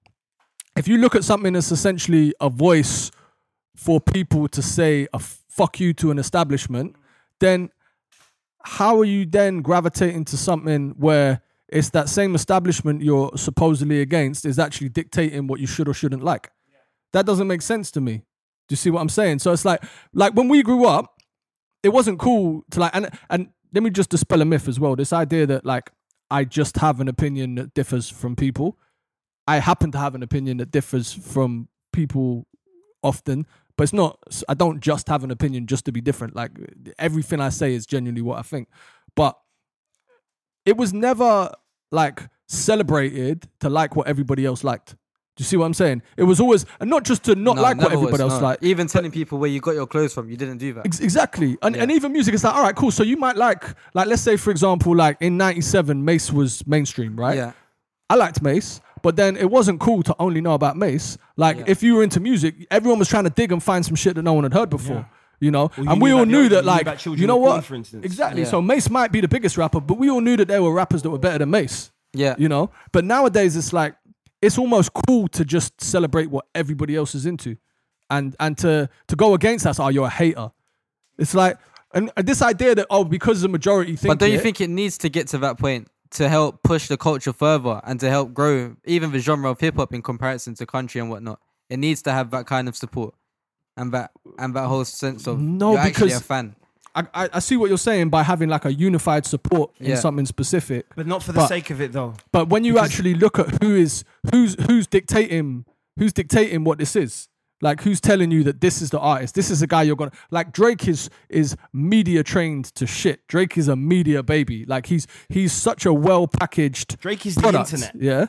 [SPEAKER 8] that's essentially a voice for people to say a fuck you to an establishment, then how are you then gravitating to something where it's that same establishment you're supposedly against is actually dictating what you should or shouldn't like? That doesn't make sense to me. Do you see what I'm saying? So it's like when we grew up, it wasn't cool to like, and let me just dispel a myth as well. This idea that like I just have an opinion that differs from people. I happen to have an opinion that differs from people often, but it's not, I don't just have an opinion just to be different. Like everything I say is genuinely what I think. But it was never like celebrated to like what everybody else liked. Do you see what I'm saying? It was always, and not just to not like what everybody else liked.
[SPEAKER 7] Even telling people where you got your clothes from, you didn't do that.
[SPEAKER 8] Exactly. And even music, it's like, all right, cool. So you might like let's say for example, like in 97, Mace was mainstream, right?
[SPEAKER 7] Yeah.
[SPEAKER 8] I liked Mace, but then it wasn't cool to only know about Mace. Like if you were into music, everyone was trying to dig and find some shit that no one had heard before. You know,
[SPEAKER 6] Well,
[SPEAKER 8] and we all knew that,
[SPEAKER 6] you knew
[SPEAKER 8] like,
[SPEAKER 6] about Children
[SPEAKER 8] you know
[SPEAKER 6] of Corn,
[SPEAKER 8] what?
[SPEAKER 6] for instance.
[SPEAKER 8] Exactly.
[SPEAKER 7] Yeah.
[SPEAKER 8] So Mace might be the biggest rapper, but we all knew that there were rappers that were better than Mace.
[SPEAKER 7] Yeah.
[SPEAKER 8] You know, but nowadays it's like, it's almost cool to just celebrate what everybody else is into, and to go against that, you're a hater. It's like, and this idea that because the majority think.
[SPEAKER 7] But don't you think it needs to get to that point to help push the culture further and to help grow even the genre of hip hop in comparison to country and whatnot? It needs to have that kind of support. and that whole sense of
[SPEAKER 8] No,
[SPEAKER 7] you're actually
[SPEAKER 8] because
[SPEAKER 7] a fan.
[SPEAKER 8] I see what you're saying by having like a unified support in something specific,
[SPEAKER 6] But not for the sake of it, though.
[SPEAKER 8] But when you actually look at who's dictating what this is, like who's telling you that this is the artist, this is the guy you're gonna like. Drake is media trained to shit. Drake is a media baby. Like he's such a well packaged.
[SPEAKER 6] Drake is
[SPEAKER 8] product.
[SPEAKER 6] the internet.
[SPEAKER 8] Yeah.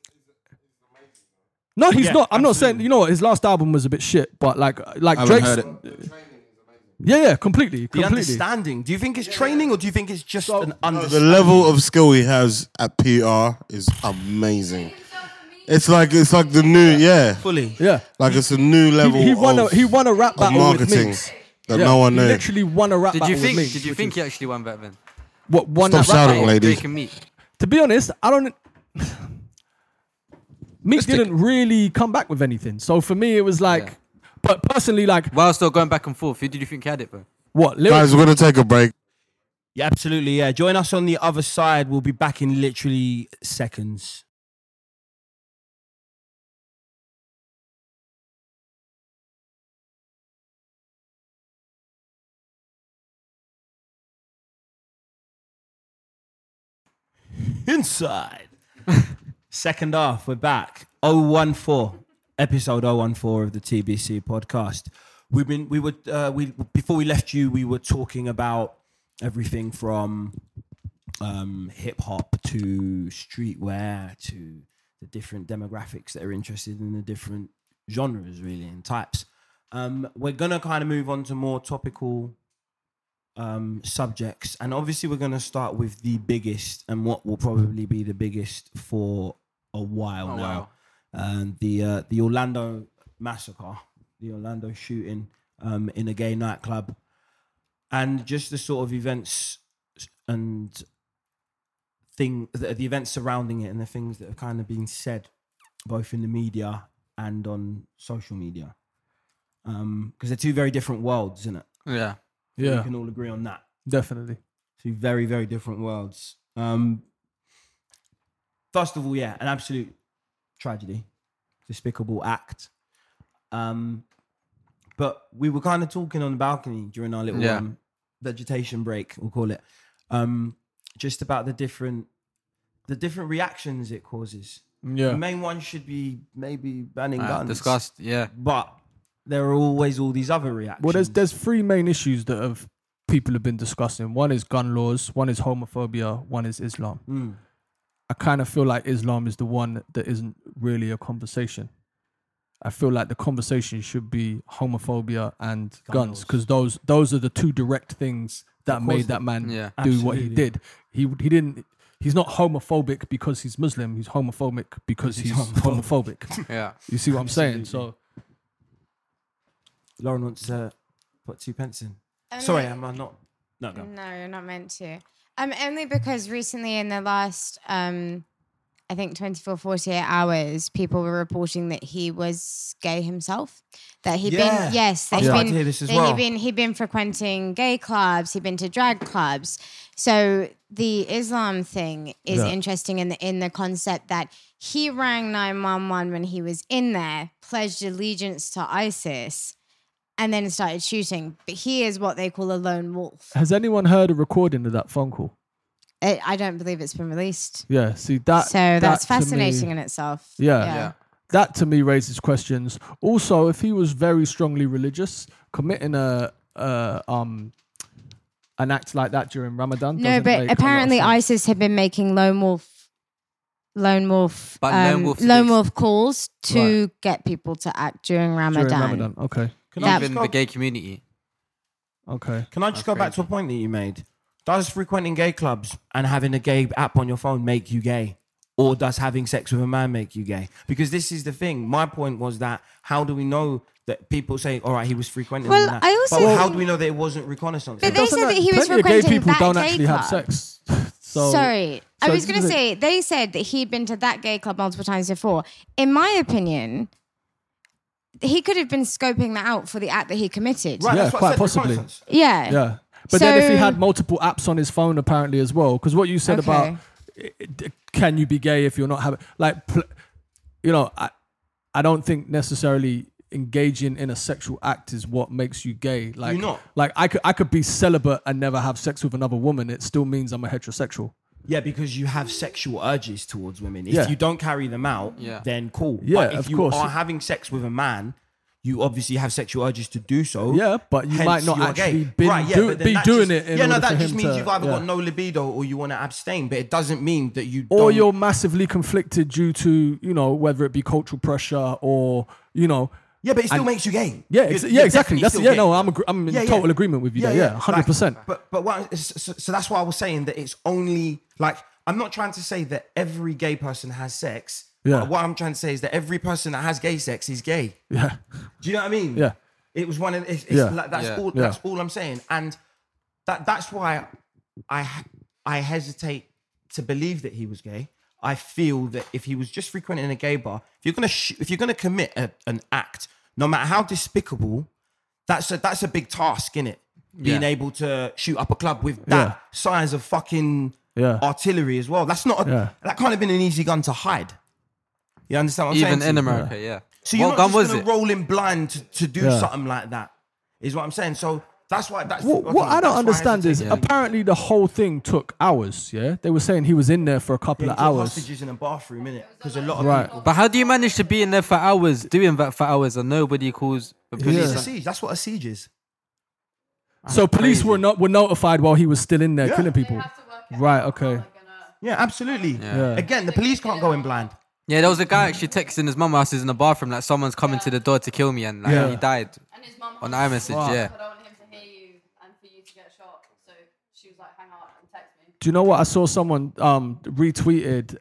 [SPEAKER 8] No, he's not. I'm
[SPEAKER 6] absolutely.
[SPEAKER 8] not saying. You know what? His last album was a bit shit, but like
[SPEAKER 9] haven't
[SPEAKER 8] Drake's.
[SPEAKER 9] heard it.
[SPEAKER 8] Yeah, completely.
[SPEAKER 6] The understanding. Do you think it's training or do you think it's just an
[SPEAKER 10] The
[SPEAKER 6] understanding?
[SPEAKER 10] level of skill he has at PR is amazing. It's like the new,
[SPEAKER 6] Fully.
[SPEAKER 8] Yeah.
[SPEAKER 10] like it's a new level.
[SPEAKER 8] He won a rap
[SPEAKER 10] of
[SPEAKER 8] battle
[SPEAKER 10] marketing
[SPEAKER 8] with Minx.
[SPEAKER 10] that no one
[SPEAKER 8] He
[SPEAKER 10] knew.
[SPEAKER 8] literally won a rap
[SPEAKER 7] Did
[SPEAKER 8] battle
[SPEAKER 7] you
[SPEAKER 8] with Minx.
[SPEAKER 7] think he actually won that then?
[SPEAKER 8] What won
[SPEAKER 10] Stop
[SPEAKER 8] that rap
[SPEAKER 10] shouting,
[SPEAKER 8] battle?
[SPEAKER 10] ladies.
[SPEAKER 7] Drake and Meek.
[SPEAKER 8] To be honest, I don't. Meek didn't really come back with anything. So for me, it was like, but personally, like,
[SPEAKER 7] While still going back and forth, who did you think had it, bro?
[SPEAKER 8] what?
[SPEAKER 10] Guys, we're gonna take a break.
[SPEAKER 6] Yeah, absolutely. Yeah. Join us on the other side. We'll be back in literally seconds. Inside. Second half, we're back. 014, episode 014 of the TBC podcast. Before we left you, we were talking about everything from hip hop to streetwear to the different demographics that are interested in the different genres, really, and types. We're gonna kind of move on to more topical subjects, and obviously we're going to start with the biggest and what will probably be the biggest for a while now. The Orlando massacre, the Orlando shooting in a gay nightclub, and just the sort of events and the events surrounding it and the things that have kind of been said both in the media and on social media, because they're two very different worlds, isn't it?
[SPEAKER 7] Yeah.
[SPEAKER 8] Yeah,
[SPEAKER 6] we can all agree on that.
[SPEAKER 8] Definitely.
[SPEAKER 6] Two very, very different worlds. First of all, an absolute tragedy, despicable act. But we were kind of talking on the balcony during our little vegetation break, we'll call it, just about the different reactions it causes.
[SPEAKER 8] Yeah.
[SPEAKER 6] The main one should be maybe banning guns.
[SPEAKER 7] Discussed, yeah.
[SPEAKER 6] But there are always all these other reactions.
[SPEAKER 8] Well, there's three main issues that people have been discussing. One is gun laws, one is homophobia, one is Islam. I kind of feel like Islam is the one that isn't really a conversation. I feel like the conversation should be homophobia and guns, because those are the two direct things that made that man do what he did. He didn't. He's not homophobic because he's Muslim. He's homophobic because he's homophobic.
[SPEAKER 7] Yeah,
[SPEAKER 8] you see what I'm saying? So.
[SPEAKER 6] Lauren wants to put 2 pence in. Sorry, am I not? No, go.
[SPEAKER 14] No, you're not meant to. Only because recently in the last, I think 24, 48 hours, people were reporting that he was gay himself. That he'd been frequenting gay clubs. He'd been to drag clubs. So the Islam thing is interesting in the concept that he rang 911 when he was in there, pledged allegiance to ISIS, and then started shooting. But he is what they call a lone wolf.
[SPEAKER 8] Has anyone heard a recording of that phone call?
[SPEAKER 14] I don't believe it's been released.
[SPEAKER 8] Yeah, see that.
[SPEAKER 14] So that's
[SPEAKER 8] that
[SPEAKER 14] fascinating in itself.
[SPEAKER 8] Yeah. That to me raises questions. Also, if he was very strongly religious, committing an act like that during Ramadan.
[SPEAKER 14] No, but apparently ISIS had been making lone wolf calls to get people to act during Ramadan.
[SPEAKER 8] Okay.
[SPEAKER 7] Even the gay community.
[SPEAKER 8] Okay.
[SPEAKER 6] Can I just go back to a point that you made? Does frequenting gay clubs and having a gay app on your phone make you gay? Or does having sex with a man make you gay? Because this is the thing. My point was that how do we know that people say, all right, he was frequenting that? But how do we know that it wasn't reconnaissance?
[SPEAKER 14] But they said that he was frequenting
[SPEAKER 8] gay people
[SPEAKER 14] that
[SPEAKER 8] don't
[SPEAKER 14] gay
[SPEAKER 8] actually
[SPEAKER 14] club.
[SPEAKER 8] have sex.
[SPEAKER 14] Sorry. I was going to say, they said that he'd been to that gay club multiple times before. In my opinion, he could have been scoping that out for the act that he committed.
[SPEAKER 8] Right, yeah, quite possibly.
[SPEAKER 14] Yeah.
[SPEAKER 8] Yeah. But then if he had multiple apps on his phone, apparently as well, because what you said about can you be gay if you're not having, like, I don't think necessarily engaging in a sexual act is what makes you gay. Like,
[SPEAKER 6] You're not.
[SPEAKER 8] Like I could be celibate and never have sex with another woman. It still means I'm a heterosexual.
[SPEAKER 6] Yeah, because you have sexual urges towards women. If
[SPEAKER 8] Yeah.
[SPEAKER 6] you don't carry them out, then cool.
[SPEAKER 8] Yeah,
[SPEAKER 6] but if
[SPEAKER 8] of
[SPEAKER 6] you
[SPEAKER 8] course.
[SPEAKER 6] are having sex with a man, you obviously have sexual urges to do so.
[SPEAKER 8] Yeah, but you
[SPEAKER 6] hence
[SPEAKER 8] might not
[SPEAKER 6] you're
[SPEAKER 8] actually
[SPEAKER 6] gay.
[SPEAKER 8] be
[SPEAKER 6] Right, yeah, but then
[SPEAKER 8] be
[SPEAKER 6] that
[SPEAKER 8] doing
[SPEAKER 6] just-
[SPEAKER 8] it. In
[SPEAKER 6] yeah, no,
[SPEAKER 8] order
[SPEAKER 6] that
[SPEAKER 8] for
[SPEAKER 6] just
[SPEAKER 8] him
[SPEAKER 6] means
[SPEAKER 8] to-
[SPEAKER 6] you've either
[SPEAKER 8] yeah.
[SPEAKER 6] got no libido or you want to abstain. But it doesn't mean that you
[SPEAKER 8] Or
[SPEAKER 6] don't.
[SPEAKER 8] you're massively conflicted due to, you know, whether it be cultural pressure or, you know.
[SPEAKER 6] Yeah, but it still
[SPEAKER 8] and-
[SPEAKER 6] makes you gay.
[SPEAKER 8] Yeah,
[SPEAKER 6] You're
[SPEAKER 8] exactly.
[SPEAKER 6] definitely
[SPEAKER 8] That's
[SPEAKER 6] still
[SPEAKER 8] yeah.
[SPEAKER 6] gay.
[SPEAKER 8] No, I'm in total agreement with you there. Yeah, 100%.
[SPEAKER 6] Like, but what? So that's why I was saying that it's only like I'm not trying to say that every gay person has sex.
[SPEAKER 8] Yeah.
[SPEAKER 6] But what I'm trying to say is that every person that has gay sex is gay.
[SPEAKER 8] Yeah.
[SPEAKER 6] Do you know what I mean?
[SPEAKER 8] Yeah.
[SPEAKER 6] It was one of it's
[SPEAKER 8] Yeah.
[SPEAKER 6] like, that's
[SPEAKER 8] Yeah.
[SPEAKER 6] all.
[SPEAKER 8] Yeah.
[SPEAKER 6] That's all I'm saying, and that's why I hesitate to believe that he was gay. I feel that if he was just frequenting a gay bar, if you're gonna commit an act, no matter how despicable, that's a big task, innit? Being able to shoot up a club with that size of fucking artillery as well. That's not that can't have been an easy gun to hide. You understand what I'm saying?
[SPEAKER 7] Even in America, yeah.
[SPEAKER 6] So you're
[SPEAKER 7] What
[SPEAKER 6] not
[SPEAKER 7] gun was
[SPEAKER 6] just
[SPEAKER 7] it?
[SPEAKER 6] gonna roll in blind to do
[SPEAKER 8] Yeah.
[SPEAKER 6] something like that. Is what I'm saying. So that's why.
[SPEAKER 8] What I don't understand is apparently the whole thing took hours. Yeah, they were saying he was in there for a couple of hours.
[SPEAKER 6] hostages in a bathroom, innit? Because a lot of
[SPEAKER 8] Right.
[SPEAKER 6] people.
[SPEAKER 7] But how do you manage to be in there for hours, doing that for hours, and nobody calls the police?
[SPEAKER 6] It's a siege. That's what a siege is.
[SPEAKER 8] So police were notified while he was still in there killing people. Right. Okay.
[SPEAKER 6] Yeah, absolutely.
[SPEAKER 8] Yeah.
[SPEAKER 6] Again, the police can't go in blind.
[SPEAKER 7] Yeah, there was a guy actually texting his mum whilst he's in the bathroom, like someone's coming to the door to kill me, and like
[SPEAKER 8] Yeah.
[SPEAKER 7] he died on iMessage.
[SPEAKER 8] Fuck.
[SPEAKER 7] Yeah.
[SPEAKER 13] I don't want him to hear you and for you to get shot. So she was like, hang up and text me.
[SPEAKER 8] Do you know what? I saw someone retweeted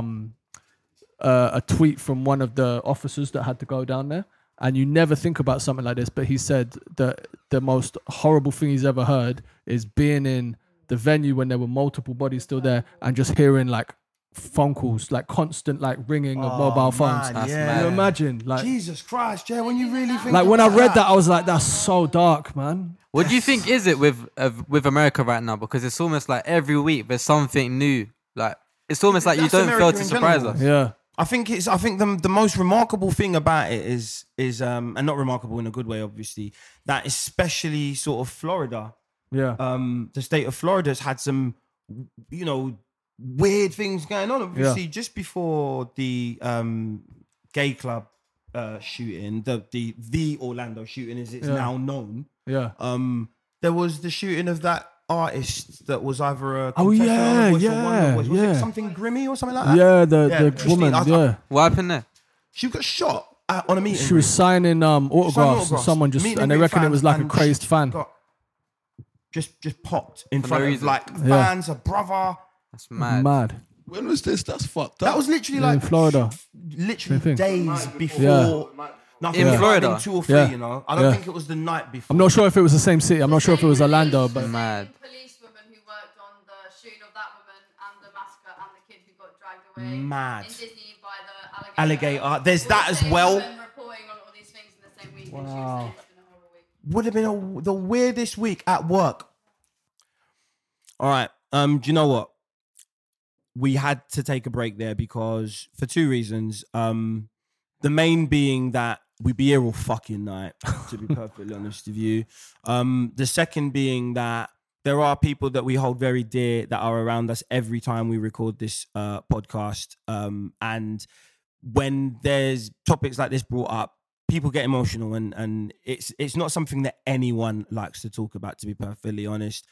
[SPEAKER 8] a tweet from one of the officers that had to go down there. And you never think about something like this, but he said that the most horrible thing he's ever heard is being in the venue when there were multiple bodies still there and just hearing like phone calls, like constant like ringing of mobile phones.
[SPEAKER 6] man, yeah.
[SPEAKER 8] Can you imagine? Like,
[SPEAKER 6] Jesus Christ, yeah. When you really think.
[SPEAKER 8] like when I
[SPEAKER 6] about
[SPEAKER 8] read that, I was like, that's so dark, man.
[SPEAKER 7] What do you think is it with America right now? Because it's almost like every week there's something new. Like it's almost like you
[SPEAKER 6] That's
[SPEAKER 7] don't
[SPEAKER 6] America
[SPEAKER 7] fail to
[SPEAKER 6] in
[SPEAKER 7] surprise
[SPEAKER 6] general.
[SPEAKER 7] us.
[SPEAKER 8] Yeah.
[SPEAKER 6] I think the most remarkable thing about it is and not remarkable in a good way, obviously, that especially sort of Florida.
[SPEAKER 8] Yeah.
[SPEAKER 6] The state of Florida has had some, you know, weird things going on. Obviously, just before the gay club shooting, the Orlando shooting, as it's now known.
[SPEAKER 8] Yeah.
[SPEAKER 6] There was the shooting of that artist that was either a
[SPEAKER 8] Oh,
[SPEAKER 6] contestant
[SPEAKER 8] yeah,
[SPEAKER 6] on Voice of
[SPEAKER 8] yeah,
[SPEAKER 6] Wonder. Was
[SPEAKER 8] yeah.
[SPEAKER 6] it something Grimmy or something like that?
[SPEAKER 8] Yeah, the
[SPEAKER 6] Christine,
[SPEAKER 8] woman, yeah.
[SPEAKER 7] What happened there?
[SPEAKER 6] She got shot on a meeting.
[SPEAKER 8] She was signing autographs, and
[SPEAKER 6] autographs.
[SPEAKER 8] someone just,
[SPEAKER 6] Meet
[SPEAKER 8] and
[SPEAKER 6] and
[SPEAKER 8] they
[SPEAKER 6] greet
[SPEAKER 8] reckon it was
[SPEAKER 6] fans,
[SPEAKER 8] like a
[SPEAKER 6] and
[SPEAKER 8] crazed
[SPEAKER 6] she
[SPEAKER 8] fan.
[SPEAKER 6] got just popped in
[SPEAKER 7] For
[SPEAKER 6] front
[SPEAKER 7] no
[SPEAKER 6] of
[SPEAKER 7] reason.
[SPEAKER 6] like fans, a brother.
[SPEAKER 7] That's mad.
[SPEAKER 8] Mad.
[SPEAKER 9] When was this? That's fucked up.
[SPEAKER 6] That was literally
[SPEAKER 8] Yeah, in
[SPEAKER 6] like
[SPEAKER 8] Florida.
[SPEAKER 6] literally
[SPEAKER 8] Same thing.
[SPEAKER 6] days before.
[SPEAKER 8] Yeah.
[SPEAKER 6] No, I
[SPEAKER 7] In
[SPEAKER 6] think it might have
[SPEAKER 7] Florida?
[SPEAKER 6] been 2 or 3.
[SPEAKER 8] Yeah.
[SPEAKER 6] You know, I don't
[SPEAKER 8] Yeah.
[SPEAKER 6] think it was the night before.
[SPEAKER 8] I'm not sure if it was the same city. I'm not sure if it was Orlando, but
[SPEAKER 7] Mad.
[SPEAKER 13] Policewoman who worked on the shooting of that woman and the massacre and the kid who got dragged away
[SPEAKER 6] Mad.
[SPEAKER 13] in Disney by the
[SPEAKER 6] Alligator. There's
[SPEAKER 13] All
[SPEAKER 6] that
[SPEAKER 13] the
[SPEAKER 6] as
[SPEAKER 13] same
[SPEAKER 6] well.
[SPEAKER 13] woman reporting on all these things in the same week. And she was saying it's been a horrible week.
[SPEAKER 6] Would have been the weirdest week at work. All right. Do you know what? We had to take a break there because for 2 reasons. The main being that we be here all fucking night, to be perfectly honest with you. The second being that there are people that we hold very dear that are around us every time we record this podcast. And when there's topics like this brought up, people get emotional, and it's not something that anyone likes to talk about, to be perfectly honest.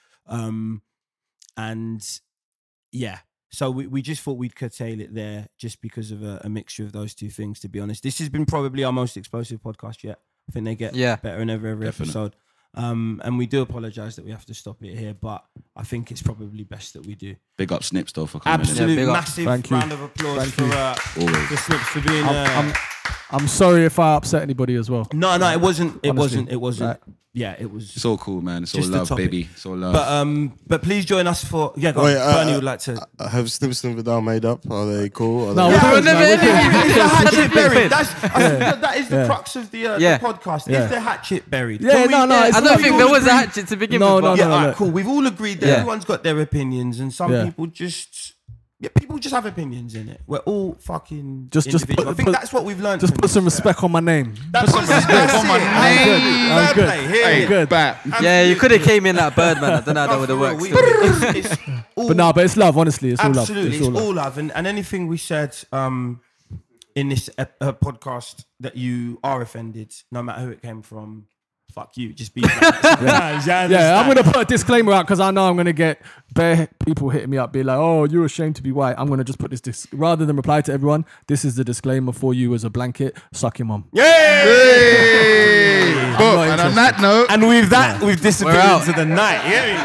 [SPEAKER 6] And yeah, so we just thought we'd curtail it there just because of a mixture of those 2 things, to be honest. This has been probably our most explosive podcast yet. I think they get better and every episode. And we do apologise that we have to stop it here, but I think it's probably best that we do.
[SPEAKER 9] Big up Snips though for coming
[SPEAKER 6] Absolute
[SPEAKER 9] in.
[SPEAKER 6] massive round of applause for Snips for being
[SPEAKER 8] I'm sorry if I upset anybody as well.
[SPEAKER 6] No, it wasn't. It
[SPEAKER 8] Honestly.
[SPEAKER 6] wasn't.
[SPEAKER 8] Right.
[SPEAKER 6] Yeah, it was.
[SPEAKER 9] It's all cool, man. It's all
[SPEAKER 6] Just the
[SPEAKER 9] love,
[SPEAKER 6] topic.
[SPEAKER 9] baby. It's all love.
[SPEAKER 6] But please join us for go on.
[SPEAKER 10] Wait,
[SPEAKER 6] Bernie would like to.
[SPEAKER 10] Have Snips and Vidal made up? Are they cool? Are
[SPEAKER 8] No,
[SPEAKER 10] they
[SPEAKER 8] we're never
[SPEAKER 6] Is the hatchet buried?
[SPEAKER 8] Yeah.
[SPEAKER 6] That is the
[SPEAKER 8] Yeah.
[SPEAKER 6] crux of the
[SPEAKER 7] Yeah.
[SPEAKER 6] podcast.
[SPEAKER 8] Yeah.
[SPEAKER 6] Is the hatchet buried?
[SPEAKER 8] Yeah,
[SPEAKER 6] Can
[SPEAKER 8] no,
[SPEAKER 6] we-
[SPEAKER 8] it's
[SPEAKER 7] I
[SPEAKER 8] not
[SPEAKER 7] don't think there was a
[SPEAKER 6] agreed-
[SPEAKER 7] hatchet to begin
[SPEAKER 8] No,
[SPEAKER 7] with.
[SPEAKER 8] no,
[SPEAKER 7] but-
[SPEAKER 6] Yeah,
[SPEAKER 8] no,
[SPEAKER 6] all right,
[SPEAKER 8] look.
[SPEAKER 6] cool. We've all agreed that
[SPEAKER 7] Yeah.
[SPEAKER 6] everyone's got their opinions, and some
[SPEAKER 8] Yeah.
[SPEAKER 6] people just Yeah, people just have opinions in it. We're all fucking
[SPEAKER 8] Just
[SPEAKER 6] individual. I think
[SPEAKER 8] put-
[SPEAKER 6] that's what we've learned.
[SPEAKER 8] Just
[SPEAKER 6] from
[SPEAKER 8] put some
[SPEAKER 6] this.
[SPEAKER 8] respect on my name.
[SPEAKER 6] That's
[SPEAKER 8] Put some respect on my name. I'm good. I'm good. I'm good.
[SPEAKER 7] Yeah, you could have came in that Birdman. I don't know how that would have worked.
[SPEAKER 8] But no, but it's love. Honestly, it's all love.
[SPEAKER 6] Absolutely, it's all love. And anything we said in this podcast that you are offended, no matter who it came from, fuck you. Just be like,
[SPEAKER 8] Yeah, I'm gonna put a disclaimer out because I know I'm gonna get bare people hitting me up, be like, "Oh, you're ashamed to be white." I'm gonna just put this rather than reply to everyone. This is the disclaimer for you as a blanket. Suck your mum.
[SPEAKER 9] Yay! And on that note,
[SPEAKER 6] and with that, we've disappeared
[SPEAKER 9] We're out.
[SPEAKER 6] into the night. Yeah.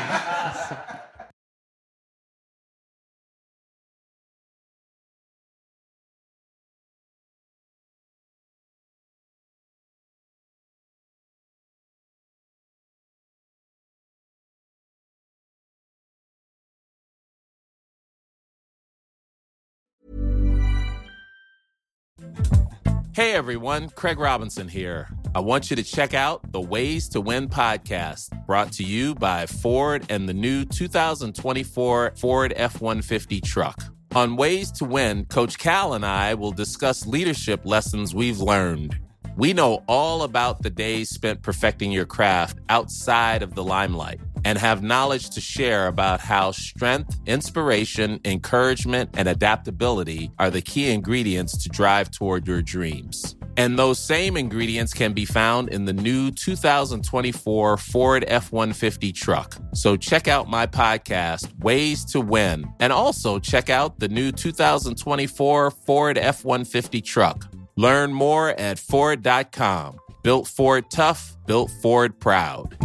[SPEAKER 15] Hey everyone, Craig Robinson here. I want you to check out the Ways to Win podcast, brought to you by Ford and the new 2024 Ford F-150 truck. On Ways to Win, Coach Cal and I will discuss leadership lessons we've learned. We know all about the days spent perfecting your craft outside of the limelight and have knowledge to share about how strength, inspiration, encouragement, and adaptability are the key ingredients to drive toward your dreams. And those same ingredients can be found in the new 2024 Ford F-150 truck. So check out my podcast, Ways to Win, and also check out the new 2024 Ford F-150 truck. Learn more at Ford.com. Built Ford tough, built Ford proud.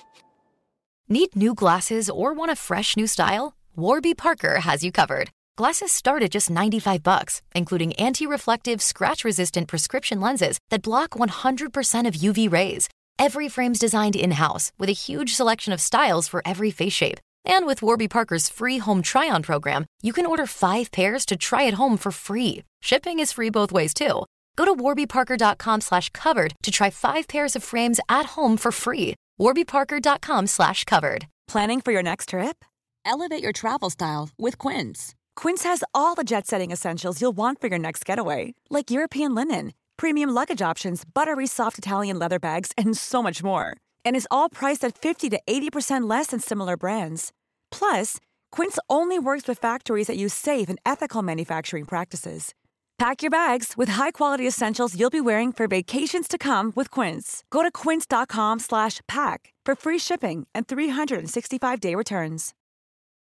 [SPEAKER 1] Need new glasses or want a fresh new style? Warby Parker has you covered. Glasses start at just $95, including anti-reflective, scratch-resistant prescription lenses that block 100% of UV rays. Every frame's designed in-house with a huge selection of styles for every face shape. And with Warby Parker's free home try-on program, you can order 5 pairs to try at home for free. Shipping is free both ways, too. Go to warbyparker.com/covered to try 5 pairs of frames at home for free. warbyparker.com/covered.
[SPEAKER 16] Planning for your next trip? Elevate your travel style with Quince. Quince has all the jet-setting essentials you'll want for your next getaway, like European linen, premium luggage options, buttery soft Italian leather bags, and so much more. And is all priced at 50 to 80% less than similar brands. Plus, Quince only works with factories that use safe and ethical manufacturing practices. Pack your bags with high-quality essentials you'll be wearing for vacations to come with Quince. Go to quince.com/pack for free shipping and 365-day returns.